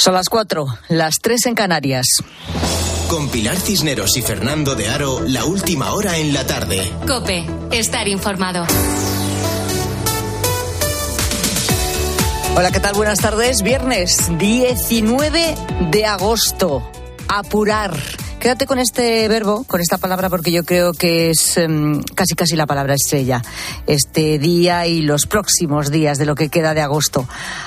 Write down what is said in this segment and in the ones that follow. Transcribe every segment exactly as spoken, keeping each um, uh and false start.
Son las cuatro, las tres en Canarias. Con Pilar Cisneros y Fernando de Aro, la última hora en la tarde. COPE, estar informado. Hola, ¿qué tal? Buenas tardes. Viernes diecinueve de agosto. Apurar. Quédate con este verbo, con esta palabra, porque yo creo que es um, casi casi la palabra estrella. Este día y los próximos días de lo que queda de agosto.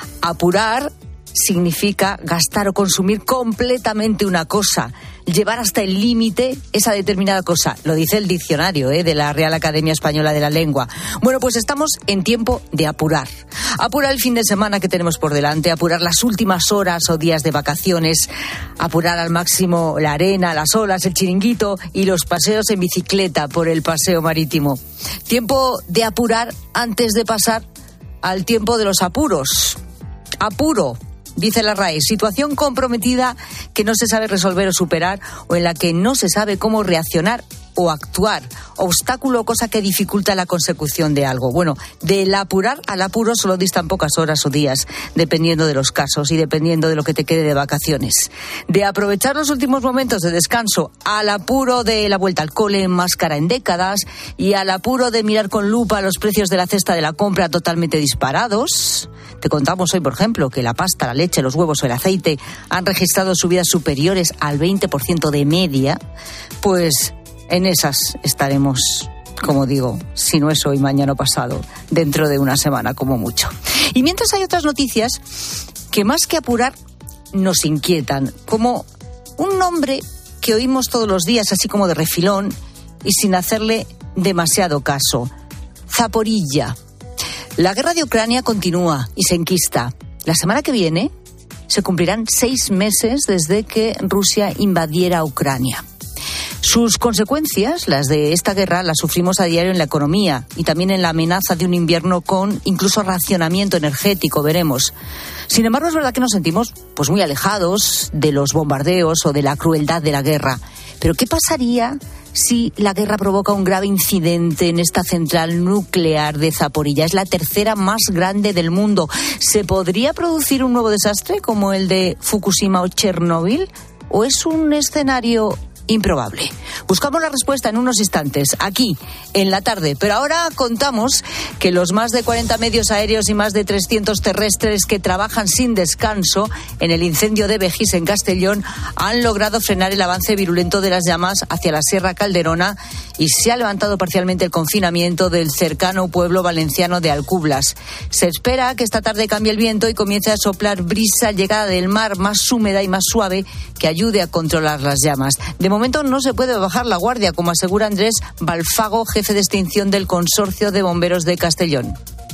Apurar significa gastar o consumir completamente una cosa, llevar hasta el límite esa determinada cosa. Lo dice el diccionario ¿eh? de la Real Academia Española de la Lengua. Bueno, pues estamos en tiempo de apurar. Apurar el fin de semana que tenemos por delante, apurar las últimas horas o días de vacaciones, apurar al máximo la arena, las olas, el chiringuito y los paseos en bicicleta por el paseo marítimo. Tiempo de apurar antes de pasar al tiempo de los apuros. Apuro. Dice la R A E, situación comprometida que no se sabe resolver o superar o en la que no se sabe cómo reaccionar o actuar. Obstáculo o cosa que dificulta la consecución de algo. Bueno, del apurar al apuro solo distan pocas horas o días, dependiendo de los casos y dependiendo de lo que te quede de vacaciones. De aprovechar los últimos momentos de descanso al apuro de la vuelta al cole en máscara en décadas y al apuro de mirar con lupa los precios de la cesta de la compra totalmente disparados. Te contamos hoy, por ejemplo, que la pasta, la leche, los huevos o el aceite han registrado subidas superiores al veinte por ciento de media. Pues en esas estaremos, como digo, si no es hoy, mañana o pasado, dentro de una semana como mucho. Y mientras hay otras noticias que más que apurar nos inquietan, como un nombre que oímos todos los días así como de refilón y sin hacerle demasiado caso. Zaporilla. La guerra de Ucrania continúa y se enquista. La semana que viene se cumplirán seis meses desde que Rusia invadiera Ucrania. Sus consecuencias, las de esta guerra, las sufrimos a diario en la economía y también en la amenaza de un invierno con incluso racionamiento energético, veremos. Sin embargo, es verdad que nos sentimos pues muy alejados de los bombardeos o de la crueldad de la guerra. Pero ¿qué pasaría si la guerra provoca un grave incidente en esta central nuclear de Zaporilla? Es la tercera más grande del mundo. ¿Se podría producir un nuevo desastre como el de Fukushima o Chernóbil? ¿O es un escenario improbable? Buscamos la respuesta en unos instantes, aquí, en la tarde. Pero ahora contamos que los más de cuarenta medios aéreos y más de trescientos terrestres que trabajan sin descanso en el incendio de Begís, en Castellón, han logrado frenar el avance virulento de las llamas hacia la Sierra Calderona y se ha levantado parcialmente el confinamiento del cercano pueblo valenciano de Alcublas. Se espera que esta tarde cambie el viento y comience a soplar brisa llegada del mar más húmeda y más suave que ayude a controlar las llamas. De momento no se puede bajar la guardia, como asegura Andrés Balfago, jefe de extinción del Consorcio de Bomberos de Castellón.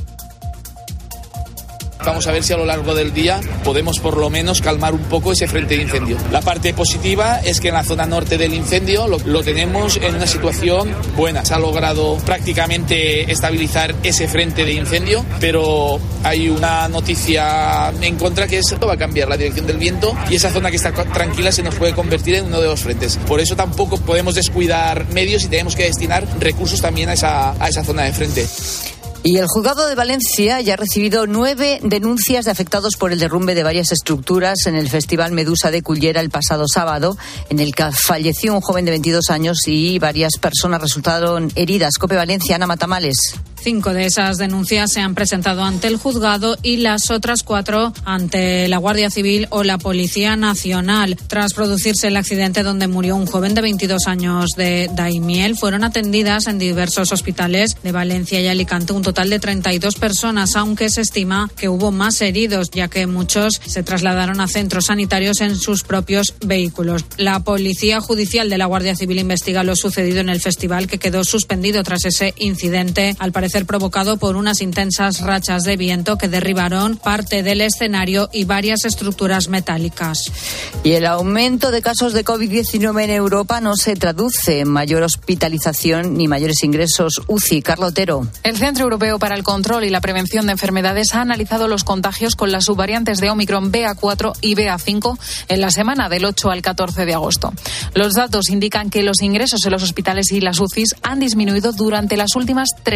Vamos a ver si a lo largo del día podemos por lo menos calmar un poco ese frente de incendio. La parte positiva es que en la zona norte del incendio lo, lo tenemos en una situación buena. Se ha logrado prácticamente estabilizar ese frente de incendio, pero hay una noticia en contra, que es que va a cambiar la dirección del viento y esa zona que está tranquila se nos puede convertir en uno de los frentes. Por eso tampoco podemos descuidar medios y tenemos que destinar recursos también a esa, a esa zona de frente. Y el juzgado de Valencia ya ha recibido nueve denuncias de afectados por el derrumbe de varias estructuras en el Festival Medusa de Cullera el pasado sábado, en el que falleció un joven de veintidós años y varias personas resultaron heridas. COPE Valencia, Ana Matamales. Cinco de esas denuncias se han presentado ante el juzgado y las otras cuatro ante la Guardia Civil o la Policía Nacional. Tras producirse el accidente donde murió un joven de veintidós años de Daimiel, fueron atendidas en diversos hospitales de Valencia y Alicante un total de treinta y dos personas, aunque se estima que hubo más heridos, ya que muchos se trasladaron a centros sanitarios en sus propios vehículos. La Policía Judicial de la Guardia Civil investiga lo sucedido en el festival, que quedó suspendido tras ese incidente, al parecer provocado por unas intensas rachas de viento que derribaron parte del escenario y varias estructuras metálicas. Y el aumento de casos de covid diecinueve en Europa no se traduce en mayor hospitalización ni mayores ingresos U C I. Carla Otero. El Centro Europeo para el Control y la Prevención de Enfermedades ha analizado los contagios con las subvariantes de Omicron B A cuatro y B A cinco en la semana del ocho al catorce de agosto. Los datos indican que los ingresos en los hospitales y las U C Is han disminuido durante las últimas tres semanas.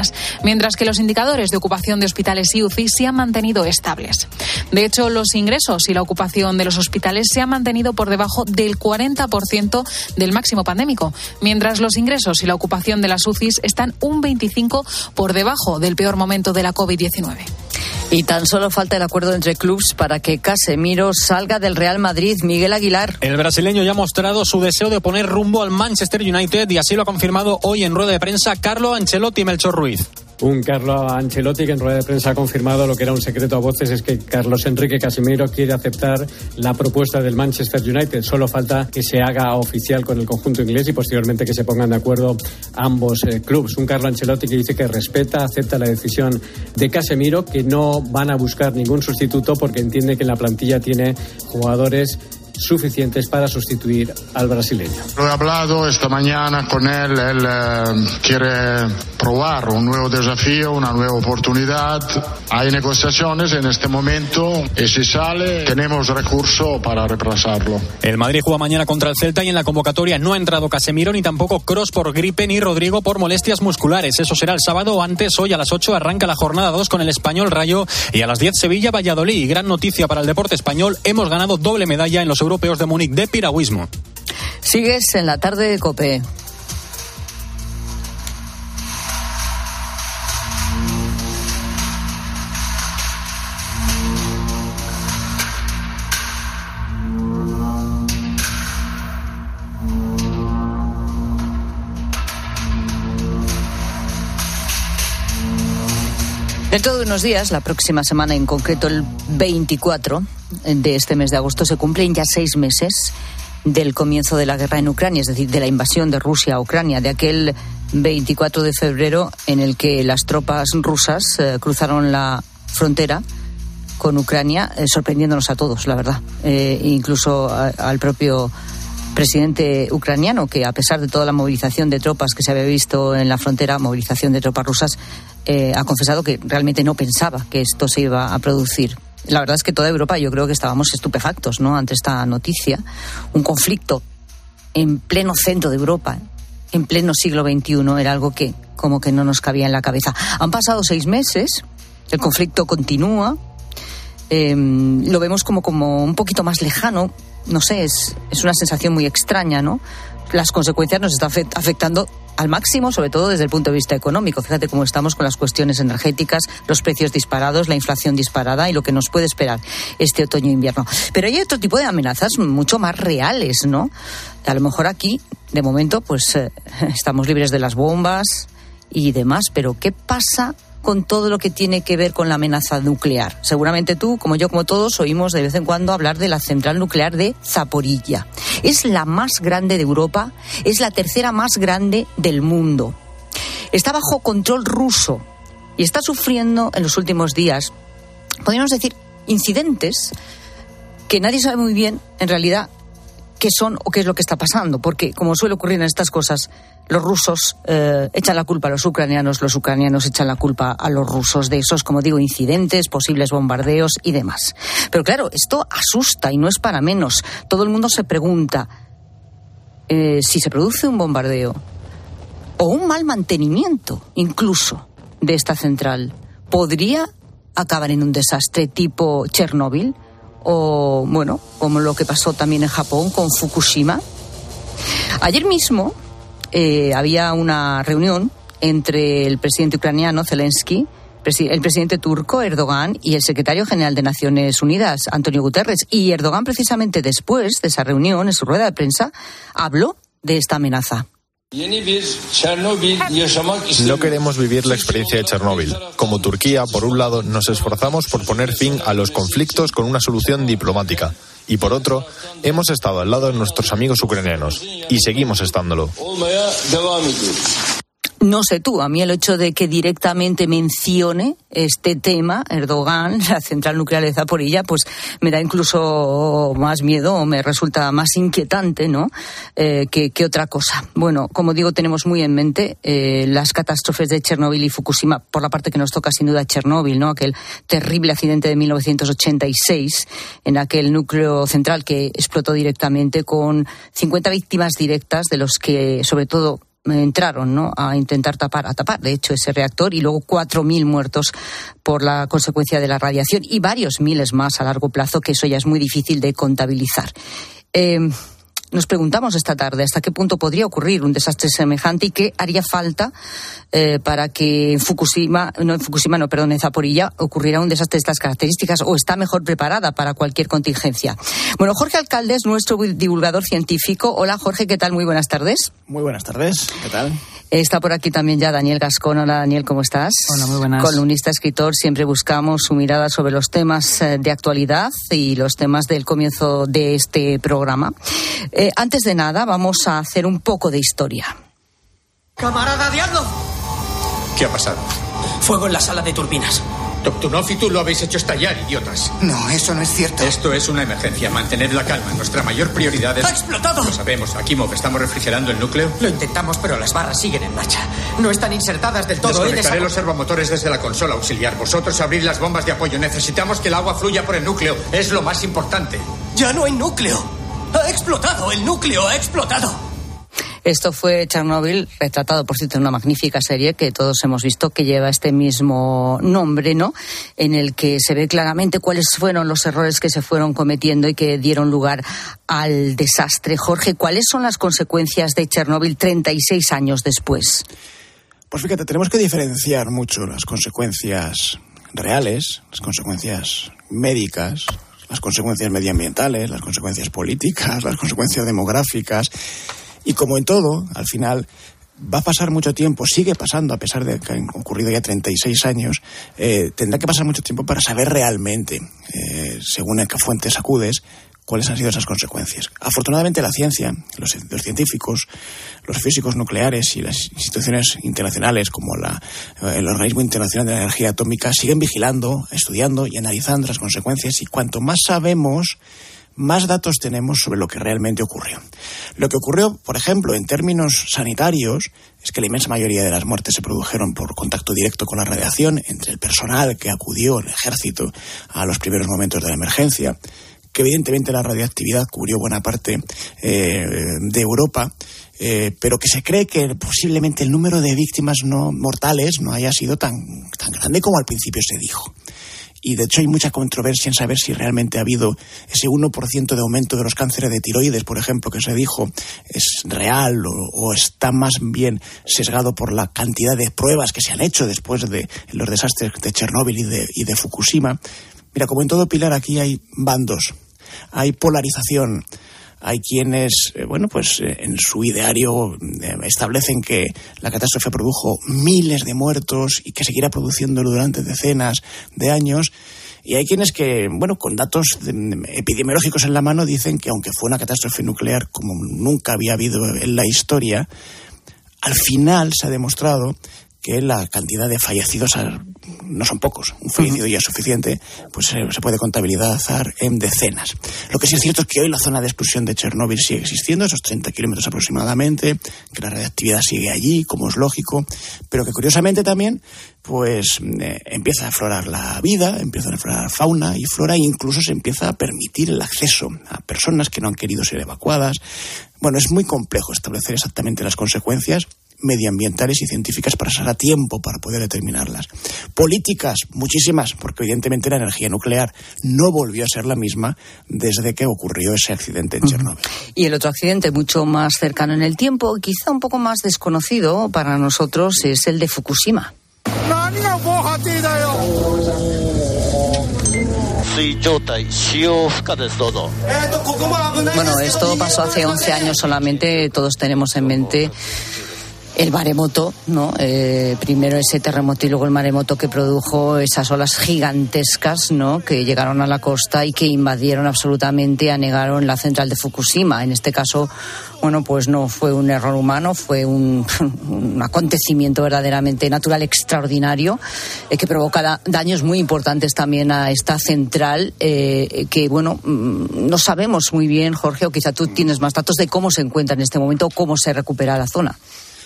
semanas, mientras que los indicadores de ocupación de hospitales y U C I se han mantenido estables. De hecho, los ingresos y la ocupación de los hospitales se han mantenido por debajo del cuarenta por ciento del máximo pandémico, mientras los ingresos y la ocupación de las U C Is están un veinticinco por ciento por debajo del peor momento de la covid diecinueve. Y tan solo falta el acuerdo entre clubes para que Casemiro salga del Real Madrid. Miguel Aguilar. El brasileño ya ha mostrado su deseo de poner rumbo al Manchester United y así lo ha confirmado hoy en rueda de prensa Carlo Ancelotti y Melchor Ruiz. Un Carlo Ancelotti que en rueda de prensa ha confirmado lo que era un secreto a voces, es que Carlos Enrique Casemiro quiere aceptar la propuesta del Manchester United. Solo falta que se haga oficial con el conjunto inglés y posteriormente que se pongan de acuerdo ambos eh, clubes. Un Carlo Ancelotti que dice que respeta, acepta la decisión de Casemiro, que no van a buscar ningún sustituto porque entiende que en la plantilla tiene jugadores suficientes para sustituir al brasileño. Lo he hablado esta mañana con él, él eh, quiere probar un nuevo desafío, una nueva oportunidad. Hay negociaciones en este momento y si sale tenemos recurso para reemplazarlo. El Madrid juega mañana contra el Celta y en la convocatoria no ha entrado Casemiro ni tampoco Kroos por gripe ni Rodrigo por molestias musculares. Eso será el sábado. Antes, hoy a las ocho arranca la jornada dos con el Español Rayo y a las diez Sevilla Valladolid. Y gran noticia para el deporte español, hemos ganado doble medalla en los europeos de Múnich de piragüismo. Sigues en la tarde de COPE. Dentro de unos días, la próxima semana, en concreto el veinticuatro de este mes de agosto, se cumplen ya seis meses del comienzo de la guerra en Ucrania, es decir, de la invasión de Rusia a Ucrania, de aquel veinticuatro de febrero en el que las tropas rusas eh, cruzaron la frontera con Ucrania, eh, sorprendiéndonos a todos, la verdad, eh, incluso a, al propio presidente ucraniano, que a pesar de toda la movilización de tropas que se había visto en la frontera, movilización de tropas rusas, eh, ha confesado que realmente no pensaba que esto se iba a producir. La verdad es que toda Europa, yo creo que estábamos estupefactos, ¿no?, ante esta noticia. Un conflicto en pleno centro de Europa, en pleno siglo veintiuno, era algo que como que no nos cabía en la cabeza. Han pasado seis meses, el conflicto continúa, eh, lo vemos como, como un poquito más lejano. No sé, es, es una sensación muy extraña, ¿no? Las consecuencias nos están afectando al máximo, sobre todo desde el punto de vista económico. Fíjate cómo estamos con las cuestiones energéticas, los precios disparados, la inflación disparada y lo que nos puede esperar este otoño e invierno. Pero hay otro tipo de amenazas mucho más reales, ¿no? A lo mejor aquí, de momento, pues eh, estamos libres de las bombas y demás, pero ¿qué pasa con todo lo que tiene que ver con la amenaza nuclear? Seguramente tú, como yo, como todos, oímos de vez en cuando hablar de la central nuclear de Zaporilla. Es la más grande de Europa, es la tercera más grande del mundo. Está bajo control ruso y está sufriendo en los últimos días, podríamos decir, incidentes que nadie sabe muy bien, en realidad, qué son o qué es lo que está pasando, porque, como suele ocurrir en estas cosas, los rusos eh, echan la culpa a los ucranianos, los ucranianos echan la culpa a los rusos de esos, como digo, incidentes, posibles bombardeos y demás. Pero claro, esto asusta y no es para menos. Todo el mundo se pregunta eh, si se produce un bombardeo o un mal mantenimiento, incluso, de esta central, ¿podría acabar en un desastre tipo Chernóbil? O, bueno, como lo que pasó también en Japón con Fukushima. Ayer mismo eh, había una reunión entre el presidente ucraniano, Zelensky, el presidente turco, Erdogan, y el secretario general de Naciones Unidas, Antonio Guterres. Y Erdogan, precisamente después de esa reunión, en su rueda de prensa, habló de esta amenaza. No queremos vivir la experiencia de Chernóbil. Como Turquía, por un lado, nos esforzamos por poner fin a los conflictos con una solución diplomática. Y por otro, hemos estado al lado de nuestros amigos ucranianos. Y seguimos estándolo. No sé tú, a mí el hecho de que directamente mencione este tema, Erdogan, la central nuclear de Zaporilla, pues me da incluso más miedo o me resulta más inquietante, ¿no? Eh, que, que otra cosa. Bueno, como digo, tenemos muy en mente eh, las catástrofes de Chernóbil y Fukushima, por la parte que nos toca sin duda Chernóbil, ¿no? Aquel terrible accidente de mil novecientos ochenta y seis en aquel núcleo central que explotó directamente con cincuenta víctimas directas, de los que, sobre todo, entraron, ¿no?, a intentar tapar, a tapar, de hecho, ese reactor, y luego cuatro mil muertos por la consecuencia de la radiación y varios miles más a largo plazo, que eso ya es muy difícil de contabilizar. Eh, Nos preguntamos esta tarde hasta qué punto podría ocurrir un desastre semejante y qué haría falta eh, para que en Fukushima, no en Fukushima, no, perdón, en Zaporilla ocurriera un desastre de estas características, o está mejor preparada para cualquier contingencia. Bueno, Jorge Alcalde es nuestro divulgador científico. Hola, Jorge, ¿qué tal? Muy buenas tardes. Muy buenas tardes, ¿qué tal? Está por aquí también ya Daniel Gascón. Hola, Daniel, ¿cómo estás? Hola, muy buenas. Columnista, escritor, siempre buscamos su mirada sobre los temas de actualidad y los temas del comienzo de este programa. Eh, antes de nada, vamos a hacer un poco de historia. ¡Camarada Diablo! ¿Qué ha pasado? Fuego en la sala de turbinas. Toptunov y tú lo habéis hecho estallar, idiotas. No, eso no es cierto. Esto es una emergencia. Mantened la calma. Nuestra mayor prioridad es... ¡Ha explotado! Lo sabemos. Akimov, ¿estamos refrigerando el núcleo? Lo intentamos, pero las barras siguen en marcha. No están insertadas del todo. Desconectaré los servomotores desde la consola auxiliar. Vosotros abrid las bombas de apoyo. Necesitamos que el agua fluya por el núcleo. Es lo más importante. ¡Ya no hay núcleo! ¡Ha explotado! ¡El núcleo ha explotado! Esto fue Chernobyl, retratado, por cierto, en una magnífica serie que todos hemos visto, que lleva este mismo nombre, ¿no?, en el que se ve claramente cuáles fueron los errores que se fueron cometiendo y que dieron lugar al desastre. Jorge, ¿cuáles son las consecuencias de Chernobyl treinta y seis años después? Pues fíjate, tenemos que diferenciar mucho las consecuencias reales, las consecuencias médicas, las consecuencias medioambientales, las consecuencias políticas, las consecuencias demográficas. Y como en todo, al final va a pasar mucho tiempo, sigue pasando a pesar de que han ocurrido ya treinta y seis años, eh, tendrá que pasar mucho tiempo para saber realmente, eh, según a qué fuentes acudes, cuáles han sido esas consecuencias. Afortunadamente la ciencia, los, los científicos, los físicos nucleares y las instituciones internacionales como la, el Organismo Internacional de la Energía Atómica siguen vigilando, estudiando y analizando las consecuencias, y cuanto más sabemos, más datos tenemos sobre lo que realmente ocurrió. Lo que ocurrió, por ejemplo, en términos sanitarios, es que la inmensa mayoría de las muertes se produjeron por contacto directo con la radiación entre el personal que acudió, el ejército, a los primeros momentos de la emergencia, que evidentemente la radioactividad cubrió buena parte eh, de Europa, eh, pero que se cree que posiblemente el número de víctimas no mortales no haya sido tan, tan grande como al principio se dijo. Y de hecho hay mucha controversia en saber si realmente ha habido ese uno por ciento de aumento de los cánceres de tiroides, por ejemplo, que se dijo, es real o, o está más bien sesgado por la cantidad de pruebas que se han hecho después de los desastres de Chernóbil y de, y de Fukushima. Mira, como en todo, Pilar, aquí hay bandos, hay polarización. Hay quienes, eh, bueno, pues eh, en su ideario eh, establecen que la catástrofe produjo miles de muertos y que seguirá produciéndolo durante decenas de años. Y hay quienes que, bueno, con datos de, epidemiológicos en la mano, dicen que aunque fue una catástrofe nuclear como nunca había habido en la historia, al final se ha demostrado que la cantidad de fallecidos no son pocos. Un fallecido ya es suficiente, pues se, se puede contabilizar en decenas. Lo que sí es cierto es que hoy la zona de exclusión de Chernóbil sigue existiendo, esos treinta kilómetros aproximadamente, que la radioactividad sigue allí, como es lógico, pero que curiosamente también pues eh, empieza a aflorar la vida, empieza a aflorar fauna y flora, e incluso se empieza a permitir el acceso a personas que no han querido ser evacuadas. Bueno, es muy complejo establecer exactamente las consecuencias medioambientales y científicas para pasar a tiempo para poder determinarlas. Políticas, muchísimas, porque evidentemente la energía nuclear no volvió a ser la misma desde que ocurrió ese accidente en Chernóbil. Y el otro accidente mucho más cercano en el tiempo, quizá un poco más desconocido para nosotros, es el de Fukushima. Bueno, esto pasó hace once años solamente. Todos tenemos en mente el maremoto, ¿no? Eh, primero ese terremoto y luego el maremoto que produjo esas olas gigantescas, ¿no?, que llegaron a la costa y que invadieron absolutamente, anegaron la central de Fukushima. En este caso, bueno, pues no fue un error humano, fue un, un acontecimiento verdaderamente natural extraordinario, eh, que provoca da, daños muy importantes también a esta central, eh, que, bueno, no sabemos muy bien, Jorge, o quizá tú tienes más datos de cómo se encuentra en este momento o cómo se recupera la zona.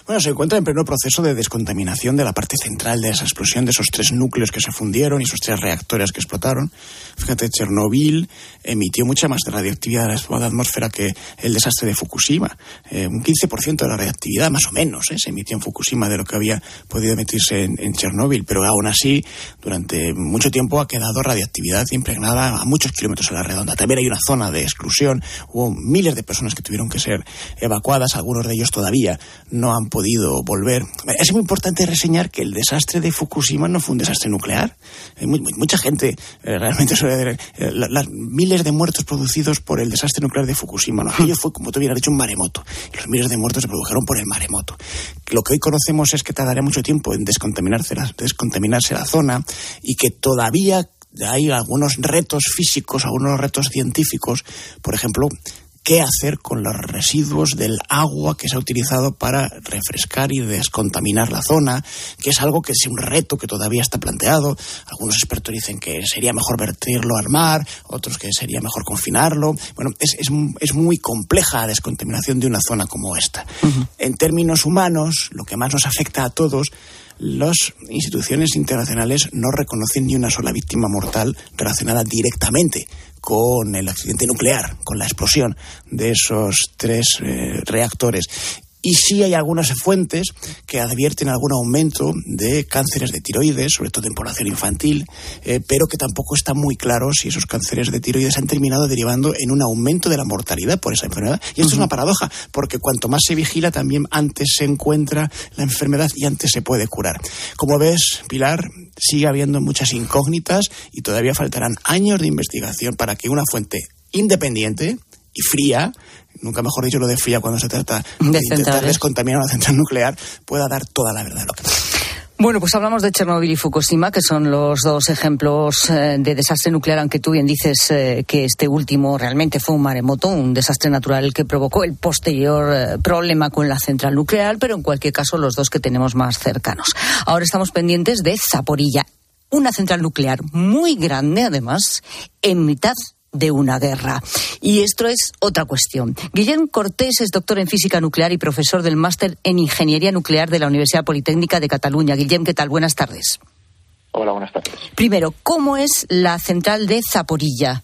Bueno, se encuentra en pleno proceso de descontaminación de la parte central de esa explosión, de esos tres núcleos que se fundieron y esos tres reactores que explotaron. Fíjate, Chernobyl emitió mucha más radioactividad a la atmósfera que el desastre de Fukushima. Eh, un quince por ciento de la radioactividad, más o menos, eh, se emitió en Fukushima de lo que había podido emitirse en, en Chernobyl. Pero aún así, durante mucho tiempo ha quedado radioactividad impregnada a muchos kilómetros a la redonda. También hay una zona de exclusión. Hubo miles de personas que tuvieron que ser evacuadas. Algunos de ellos todavía no han podido volver. Es muy importante reseñar que el desastre de Fukushima no fue un desastre nuclear. Hay muy, muy, mucha gente eh, realmente suele eh, la, las miles de muertos producidos por el desastre nuclear de Fukushima. ¿No? Aquello fue, como tú hubieras dicho, un maremoto. Y los miles de muertos se produjeron por el maremoto. Lo que hoy conocemos es que tardaría mucho tiempo en descontaminarse la, descontaminarse la zona y que todavía hay algunos retos físicos, algunos retos científicos. Por ejemplo, qué hacer con los residuos del agua que se ha utilizado para refrescar y descontaminar la zona, que es algo que es un reto que todavía está planteado. Algunos expertos dicen que sería mejor vertirlo al mar, otros que sería mejor confinarlo. Bueno, es, es, es muy compleja la descontaminación de una zona como esta. Uh-huh. En términos humanos, lo que más nos afecta a todos, las instituciones internacionales no reconocen ni una sola víctima mortal relacionada directamente con el accidente nuclear, con la explosión de esos tres eh, reactores. Y sí hay algunas fuentes que advierten algún aumento de cánceres de tiroides, sobre todo en población infantil, eh, pero que tampoco está muy claro si esos cánceres de tiroides han terminado derivando en un aumento de la mortalidad por esa enfermedad. Y esto uh-huh. es una paradoja, porque cuanto más se vigila, también antes se encuentra la enfermedad y antes se puede curar. Como ves, Pilar, sigue habiendo muchas incógnitas y todavía faltarán años de investigación para que una fuente independiente y fría, nunca mejor dicho lo de fría cuando se trata de, de intentar descontaminar una central nuclear, pueda dar toda la verdad de lo que pasa. Bueno, pues hablamos de Chernobyl y Fukushima, que son los dos ejemplos eh, de desastre nuclear, aunque tú bien dices eh, que este último realmente fue un maremoto, un desastre natural que provocó el posterior eh, problema con la central nuclear, pero en cualquier caso los dos que tenemos más cercanos. Ahora estamos pendientes de Zaporilla, una central nuclear muy grande, además, en mitad de una guerra. Y esto es otra cuestión. Guillem Cortés es doctor en física nuclear y profesor del máster en ingeniería nuclear de la Universidad Politécnica de Cataluña. Guillem, ¿qué tal? Buenas tardes. Hola, buenas tardes. Primero, ¿cómo es la central de Zaporilla?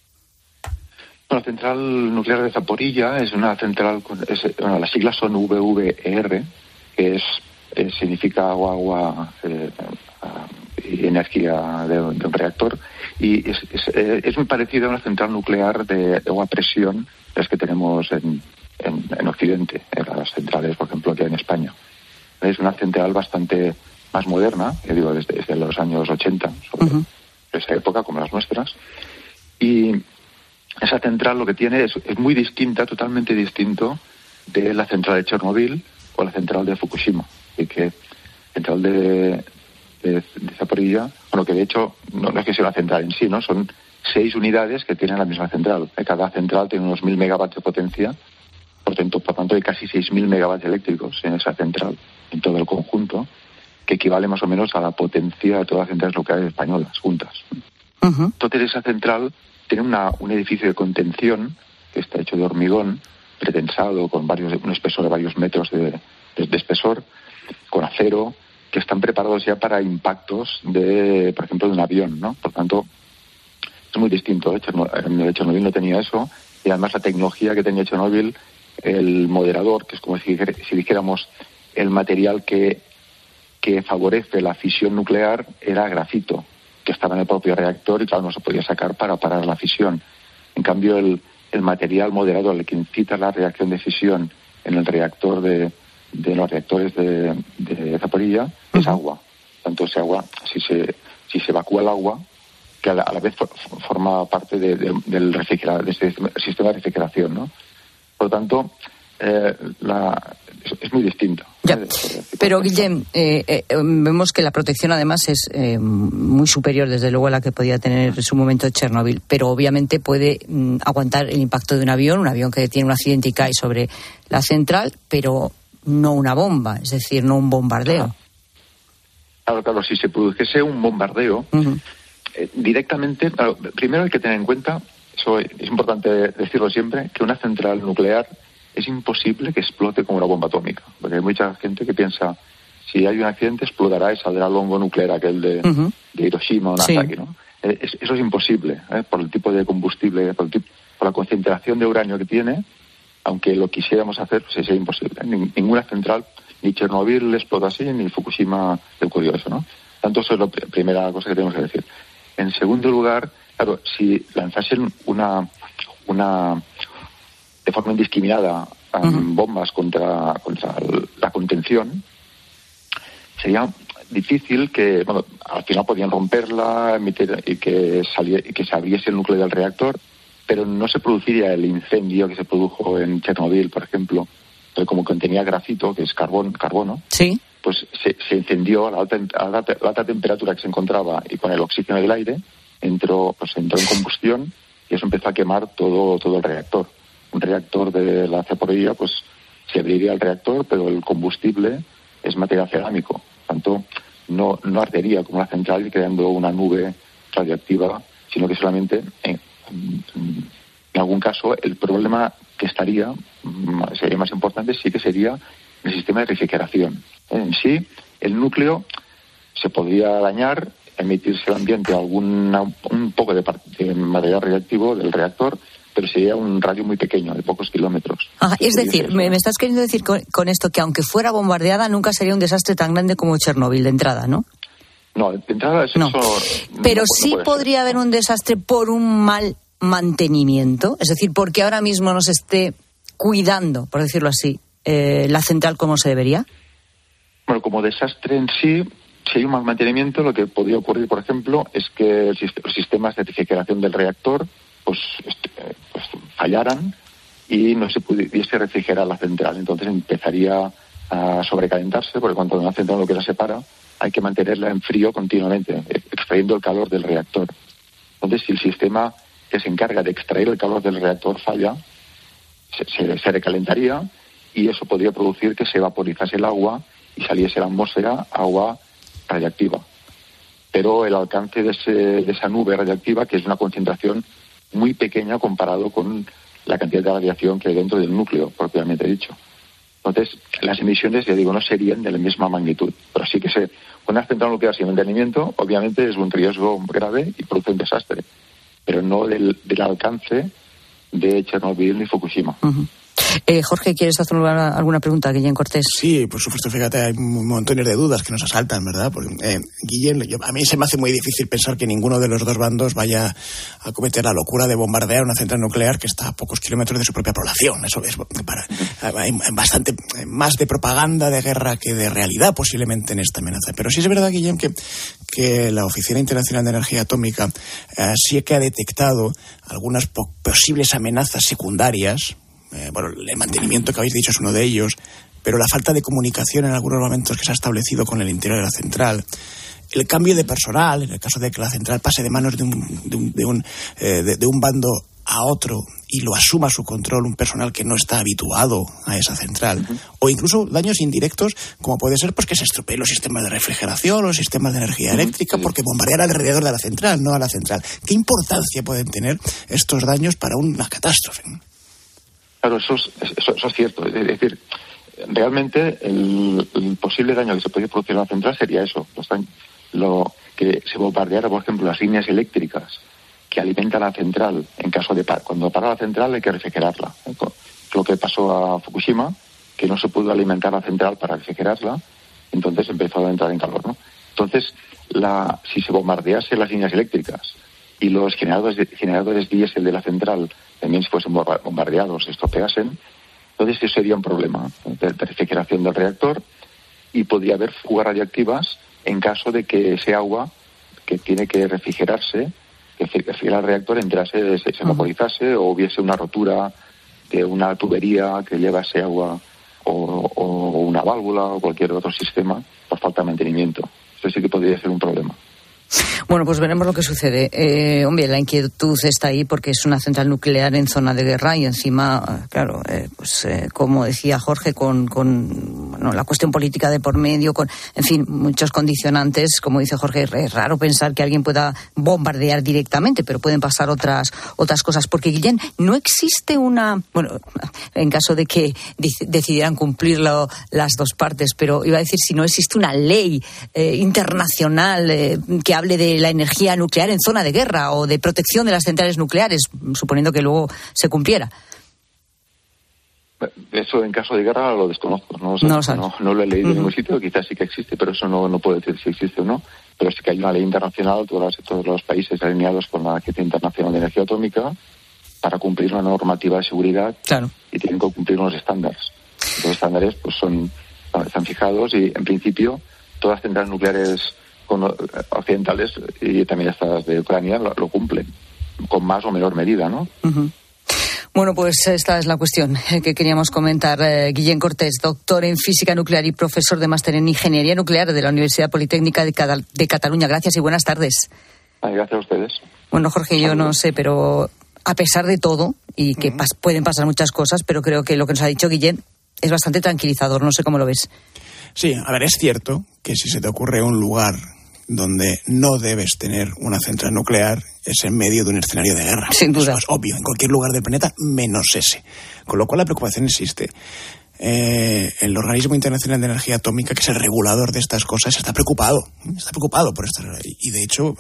La central nuclear de Zaporilla es una central, es, bueno, las siglas son V V E R, que es, eh, significa agua, agua eh, y energía de, de un reactor, y es, es, es muy parecido a una central nuclear de, de agua presión, las que tenemos en, en, en Occidente, en las centrales, por ejemplo, aquí en España. Es una central bastante más moderna, que digo, desde, desde los años ochenta, sobre uh-huh. esa época, como las nuestras, y esa central lo que tiene es, es muy distinta, totalmente distinto de la central de Chernobyl o la central de Fukushima, y que la central de De, de Zaporilla, bueno, que de hecho no, no es que sea una central en sí, ¿no? Son seis unidades que tienen la misma central. Cada central tiene unos mil megavatios de potencia, por tanto, por tanto hay casi seis mil megavatios eléctricos en esa central, en todo el conjunto, que equivale más o menos a la potencia de todas las centrales nucleares españolas juntas. Uh-huh. Entonces esa central tiene una, un edificio de contención que está hecho de hormigón, pretensado, con varios, un espesor de varios metros de, de, de espesor, con acero, que están preparados ya para impactos de, por ejemplo, de un avión, ¿no? Por tanto, es muy distinto. Chernobyl, Chernobyl no tenía eso, y además la tecnología que tenía Chernobyl, el moderador, que es como si, si dijéramos el material que, que favorece la fisión nuclear, era grafito, que estaba en el propio reactor y claro, no se podía sacar para parar la fisión. En cambio, el, el material moderador, el que incita la reacción de fisión en el reactor de de los reactores de, de Zaporilla, uh-huh. es agua. Tanto ese agua, si se si se evacúa el agua, que a la, a la vez for, forma parte de, de, del refrigera, de ese sistema de refrigeración, ¿no? Por lo tanto, eh, la, es, es muy distinto. Ya. Pero, Guillem, eh, eh, vemos que la protección además es eh, muy superior, desde luego, a la que podía tener en su momento Chernobyl, pero obviamente puede mm, aguantar el impacto de un avión, un avión que tiene un accidente y cae sobre la central, pero no una bomba, es decir, no un bombardeo. Claro, claro, si se produjese un bombardeo, uh-huh. eh, directamente, claro, primero hay que tener en cuenta, eso es importante decirlo siempre, que una central nuclear es imposible que explote como una bomba atómica, porque hay mucha gente que piensa, si hay un accidente explotará y saldrá el hongo nuclear aquel de, uh-huh. de Hiroshima o Nagasaki, sí. ¿no? Es, eso es imposible, ¿eh? Por el tipo de combustible, por, el tipo, por la concentración de uranio que tiene, aunque lo quisiéramos hacer, pues es imposible. Ning, ninguna central, ni Chernobyl explota así, ni Fukushima le ocurrió eso, ¿no? Tanto eso es la pr- primera cosa que tenemos que decir. En segundo lugar, claro, si lanzasen una, una de forma indiscriminada um, uh-huh. bombas contra, contra la contención, sería difícil que, bueno, al final podían romperla, emitir, y que saliera, y que se abriese el núcleo del reactor, pero no se produciría el incendio que se produjo en Chernobyl, por ejemplo, que como contenía grafito, que es carbón, carbono, sí. pues se, se encendió a la, alta, a la alta, la alta temperatura que se encontraba y con el oxígeno del aire, entró, pues entró en combustión y eso empezó a quemar todo, todo el reactor. Un reactor de la Zaporilla, pues se abriría el reactor, pero el combustible es material cerámico. Tanto no, no ardería como la central creando una nube radiactiva, sino que solamente en, en, en algún caso el problema que estaría, sería más importante, sí que sería el sistema de refrigeración. En sí, el núcleo se podría dañar, emitirse al ambiente alguna, un poco de, de material radiactivo del reactor, pero sería un radio muy pequeño, de pocos kilómetros. Ajá, es decir, me, me estás queriendo decir con, con esto que aunque fuera bombardeada nunca sería un desastre tan grande como Chernobyl de entrada, ¿no? No, de entrada es no. eso... Pero no, sí no podría ser, haber no. un desastre por un mal mantenimiento, es decir, porque ahora mismo no se esté cuidando, por decirlo así, eh, la central como se debería. Bueno, como desastre en sí, si hay un mal mantenimiento, lo que podría ocurrir, por ejemplo, es que el, los sistemas de refrigeración del reactor pues, este, pues fallaran y no se pudiese refrigerar la central. Entonces empezaría a sobrecalentarse, porque cuando una central lo que la separa, hay que mantenerla en frío continuamente, extrayendo el calor del reactor. Entonces, si el sistema que se encarga de extraer el calor del reactor falla, se, se, se recalentaría y eso podría producir que se vaporizase el agua y saliese a la atmósfera agua radiactiva. Pero el alcance de, ese, de esa nube radiactiva, que es una concentración muy pequeña comparado con la cantidad de radiación que hay dentro del núcleo, propiamente dicho. Entonces, las emisiones, ya digo, no serían de la misma magnitud. Pero sí que se, una central nuclear sin mantenimiento, obviamente es un riesgo grave y produce un desastre, pero no del, del alcance de Chernobyl ni Fukushima. Uh-huh. Eh, Jorge, ¿quieres hacer alguna pregunta, Guillén Cortés? Sí, por supuesto, fíjate, hay montones de dudas que nos asaltan, ¿verdad? Porque, eh, Guillén, yo, a mí se me hace muy difícil pensar que ninguno de los dos bandos vaya a cometer la locura de bombardear una central nuclear que está a pocos kilómetros de su propia población. Eso es para, hay bastante más de propaganda de guerra que de realidad posiblemente en esta amenaza. Pero sí es verdad, Guillén, que, que la Oficina Internacional de Energía Atómica eh, sí que ha detectado algunas po- posibles amenazas secundarias. Eh, bueno, el mantenimiento que habéis dicho es uno de ellos, pero la falta de comunicación en algunos momentos que se ha establecido con el interior de la central, el cambio de personal, en el caso de que la central pase de manos de un, de un, de un, eh, de, de un bando a otro y lo asuma a su control un personal que no está habituado a esa central, uh-huh. o incluso daños indirectos, como puede ser pues que se estropeen los sistemas de refrigeración o los sistemas de energía uh-huh. eléctrica, porque bombardear alrededor de la central, no a la central. ¿Qué importancia pueden tener estos daños para una catástrofe? Claro, eso es, eso, eso es cierto. Es decir, realmente el, el posible daño que se podría producir en la central sería eso. Los daños, lo que se bombardeara, por ejemplo, las líneas eléctricas que alimentan la central. En caso de cuando para la central hay que refrigerarla. ¿eh? Lo que pasó a Fukushima, que no se pudo alimentar la central para refrigerarla, entonces empezó a entrar en calor, ¿no? Entonces, la, si se bombardease las líneas eléctricas y los generadores, generadores diésel de la central también si fuesen bombardeados, se estropeasen, entonces eso sería un problema de, de refrigeración del reactor y podría haber fugas radiactivas en caso de que ese agua que tiene que refrigerarse, que refrigerar el reactor, entrase, se, se vaporizase o hubiese una rotura de una tubería que lleva ese agua o, o una válvula o cualquier otro sistema por falta de mantenimiento. Eso sí que podría ser un problema. Bueno, pues veremos lo que sucede. Eh, hombre, la inquietud está ahí porque es una central nuclear en zona de guerra y encima, claro, eh, pues eh, como decía Jorge, con, con bueno, la cuestión política de por medio, con, en fin, muchos condicionantes. Como dice Jorge, es raro pensar que alguien pueda bombardear directamente, pero pueden pasar otras otras cosas. Porque, Guillén, no existe una, bueno, en caso de que decidieran cumplirlo las dos partes, pero iba a decir, si no existe una ley eh, internacional eh, que hable de la energía nuclear en zona de guerra o de protección de las centrales nucleares, suponiendo que luego se cumpliera. Eso en caso de guerra lo desconozco, no, o sea, no, no, no lo he leído uh-huh. en ningún sitio, quizás sí que existe, pero eso no, no puedo decir si existe o no, pero sí que hay una ley internacional, todos los, todos los países alineados con la Agencia Internacional de Energía Atómica para cumplir una normativa de seguridad, claro, y tienen que cumplir unos estándares. Los estándares pues son están fijados y en principio todas las centrales nucleares occidentales y también estas de Ucrania lo, lo cumplen con más o menor medida, ¿no? Uh-huh. Bueno, pues esta es la cuestión que queríamos comentar. Eh, Guillén Cortés, doctor en física nuclear y profesor de máster en ingeniería nuclear de la Universidad Politécnica de, Cal- de Cataluña. Gracias y buenas tardes. Ay, gracias a ustedes. Bueno, Jorge, yo no sé, pero a pesar de todo y que uh-huh. pas- pueden pasar muchas cosas, pero creo que lo que nos ha dicho Guillén es bastante tranquilizador. No sé cómo lo ves. Sí, a ver, es cierto que si se te ocurre un lugar donde no debes tener una central nuclear es en medio de un escenario de guerra. Sin duda. Eso es obvio, en cualquier lugar del planeta, menos ese. Con lo cual la preocupación existe. Eh, el Organismo Internacional de Energía Atómica, que es el regulador de estas cosas, está preocupado. Está preocupado por esto. Y de hecho,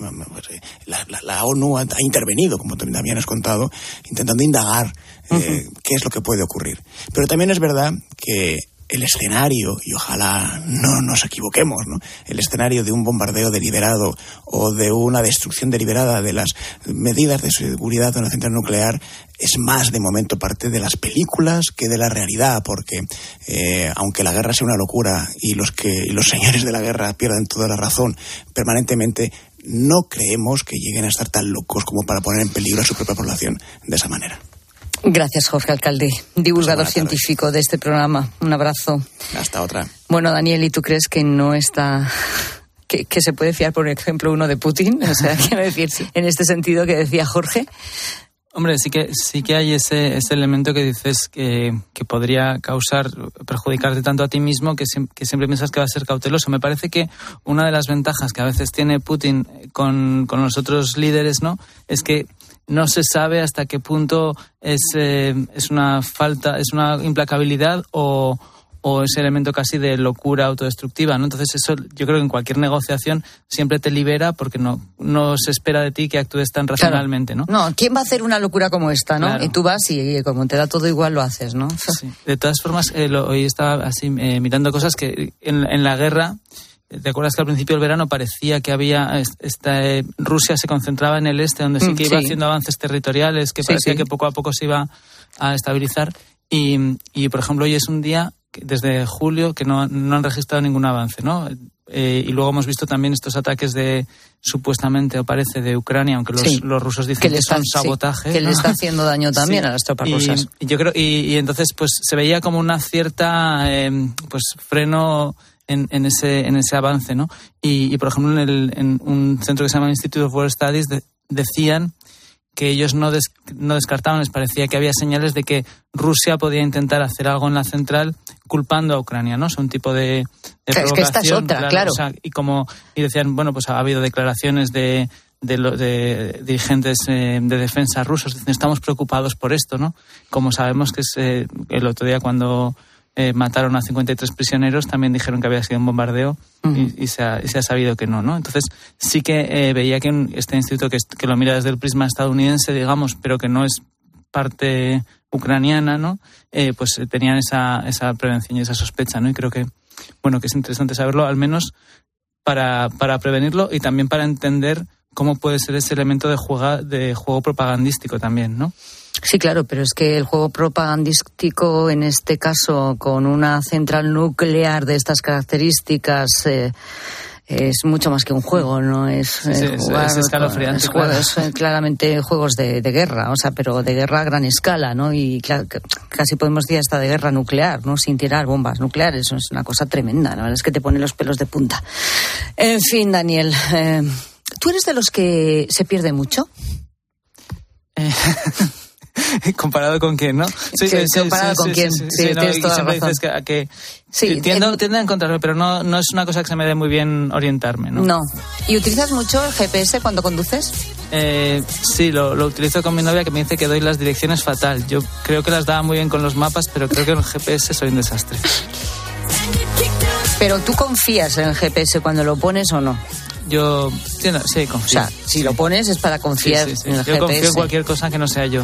la, la, la ONU ha, ha intervenido, como también has contado, intentando indagar eh, uh-huh. qué es lo que puede ocurrir. Pero también es verdad que el escenario, y ojalá no nos equivoquemos, ¿no? El escenario de un bombardeo deliberado o de una destrucción deliberada de las medidas de seguridad de una central nuclear es más de momento parte de las películas que de la realidad, porque eh, aunque la guerra sea una locura y los que y los señores de la guerra pierdan toda la razón permanentemente, no creemos que lleguen a estar tan locos como para poner en peligro a su propia población de esa manera. Gracias, Jorge Alcalde, divulgador pues científico de este programa. Un abrazo. Hasta otra. Bueno, Daniel, ¿y tú crees que no está... que, que se puede fiar, por ejemplo, uno de Putin? O sea, quiero decir, en este sentido que decía Jorge. Hombre, sí que sí que hay ese ese elemento que dices que, que podría causar, perjudicarte tanto a ti mismo que, se, que siempre piensas que va a ser cauteloso. Me parece que una de las ventajas que a veces tiene Putin con, con los otros líderes, ¿no?, es que no se sabe hasta qué punto es, eh, es una falta, es una implacabilidad o, o ese elemento casi de locura autodestructiva, ¿no? Entonces eso yo creo que en cualquier negociación siempre te libera porque no, no se espera de ti que actúes tan racionalmente, ¿no? No, ¿quién va a hacer una locura como esta, no? Claro. Y tú vas y, y como te da todo igual lo haces, ¿no? Sí. De todas formas, eh, lo, hoy estaba así eh, mirando cosas que en, en la guerra... ¿Te acuerdas que al principio del verano parecía que había esta, eh, Rusia se concentraba en el este, donde sí que iba sí. haciendo avances territoriales, que sí, parecía sí. que poco a poco se iba a estabilizar? Y, y por ejemplo, hoy es un día, que desde julio, que no, no han registrado ningún avance, ¿no? Eh, y luego hemos visto también estos ataques de, supuestamente, o parece, de Ucrania, aunque los, sí. los rusos dicen que, que está, son sabotaje. Sí, que ¿no? le está haciendo daño también sí. a las tropas rusas. Y, y yo creo, y, y entonces, pues, se veía como una cierta, eh, pues, freno... En, en ese en ese avance, ¿no? Y, y por ejemplo, en, el, en un centro que se llama Institute of War Studies de, decían que ellos no, des, no descartaban, les parecía que había señales de que Rusia podía intentar hacer algo en la central culpando a Ucrania, ¿no? O sea, un tipo de, de claro, provocación. Es que esta es otra, claro. claro. O sea, y, como, y decían, bueno, pues ha habido declaraciones de, de, lo, de dirigentes eh, de defensa rusos, dicen, estamos preocupados por esto, ¿no? Como sabemos que es eh, el otro día cuando... Eh, mataron a cincuenta y tres prisioneros, también dijeron que había sido un bombardeo uh-huh. y, y, se ha, y se ha sabido que no, ¿no? Entonces sí que eh, veía que un, este instituto que, que lo mira desde el prisma estadounidense, digamos, pero que no es parte ucraniana, ¿no? Eh, pues tenían esa, esa prevención y esa sospecha, ¿no? Y creo que, bueno, que es interesante saberlo, al menos para, para prevenirlo y también para entender cómo puede ser ese elemento de, juega, de juego propagandístico también, ¿no? Sí, claro, pero es que el juego propagandístico, en este caso, con una central nuclear de estas características, eh, es mucho más que un juego, ¿no? Es, sí, sí, jugar, es escalofriante, es, claro. es claramente juegos de, de guerra, o sea, pero de guerra a gran escala, ¿no? Y claro, casi podemos decir hasta de guerra nuclear, ¿no? Sin tirar bombas nucleares, es una cosa tremenda, la verdad es que te pone los pelos de punta. En fin, Daniel... Eh, ¿Tú eres de los que se pierde mucho? Eh... ¿Comparado con quién, no? Sí, sí, sí, comparado sí, con sí, quién. Sí, sí, sí, no, tienes toda la razón. Dices que, que sí, tiendo, tiendo a encontrarme, pero no, no es una cosa que se me dé muy bien orientarme, ¿no? No. ¿Y utilizas mucho el G P S cuando conduces? Eh, sí, lo, lo utilizo con mi novia, que me dice que doy las direcciones fatal. Yo creo que las daba muy bien con los mapas, pero creo que en el G P S soy un desastre. ¿Pero tú confías en el G P S cuando lo pones o no? Yo, sí, no, sí, confío. O sea, si lo pones es para confiar sí, sí, sí. en el yo G P S. Yo confío en cualquier cosa que no sea yo.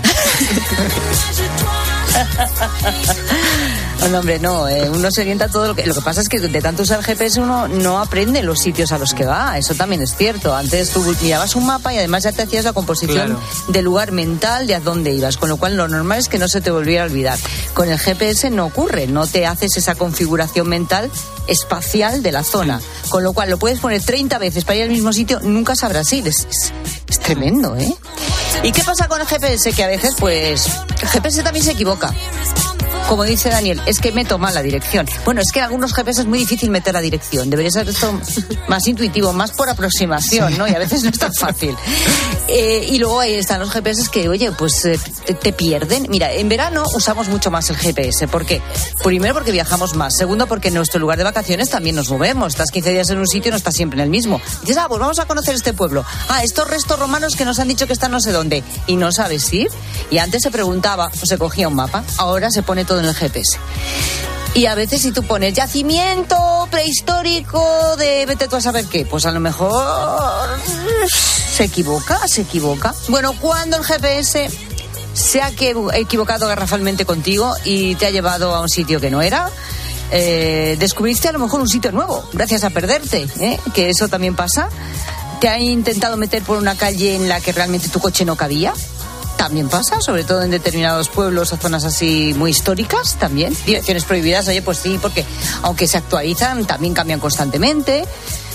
No, hombre, no, eh, uno se orienta todo lo que... Lo que pasa es que de tanto usar G P S uno no aprende los sitios a los que va, eso también es cierto. Antes tú mirabas un mapa y además ya te hacías la composición claro. del lugar mental de a dónde ibas, con lo cual lo normal es que no se te volviera a olvidar. Con el G P S no ocurre, no te haces esa configuración mental espacial de la zona, con lo cual lo puedes poner treinta veces para ir al mismo sitio, nunca sabrás ir. Es, es, es tremendo, ¿eh? ¿Y qué pasa con el G P S? Que a veces, pues, el G P S también se equivoca. Como dice Daniel, es que meto mal la dirección. Bueno, es que en algunos G P S es muy difícil meter la dirección. Debería ser esto más intuitivo, más por aproximación, ¿no? Y a veces no es tan fácil. Eh, y luego ahí están los G P S que, oye, pues eh, te, te pierden. Mira, en verano usamos mucho más el G P S. ¿Por qué? Primero, porque viajamos más. Segundo, porque en nuestro lugar de vacaciones también nos movemos. Estás quince días en un sitio y no estás siempre en el mismo. Y dices, ah, pues vamos a conocer este pueblo. Ah, estos restos romanos que nos han dicho que están no sé dónde. Y no sabes ir. Y antes se preguntaba o se cogía un mapa. Ahora se pone todo en el G P S. Y a veces si tú pones yacimiento prehistórico de vete tú a saber qué, pues a lo mejor se equivoca, se equivoca. Bueno, cuando el G P S se ha equivocado garrafalmente contigo y te ha llevado a un sitio que no era, eh, descubriste a lo mejor un sitio nuevo, gracias a perderte, ¿eh? Que eso también pasa. Te ha intentado meter por una calle en la que realmente tu coche no cabía. También pasa, sobre todo en determinados pueblos o zonas así muy históricas, también. Direcciones prohibidas, oye, pues sí, porque aunque se actualizan, también cambian constantemente.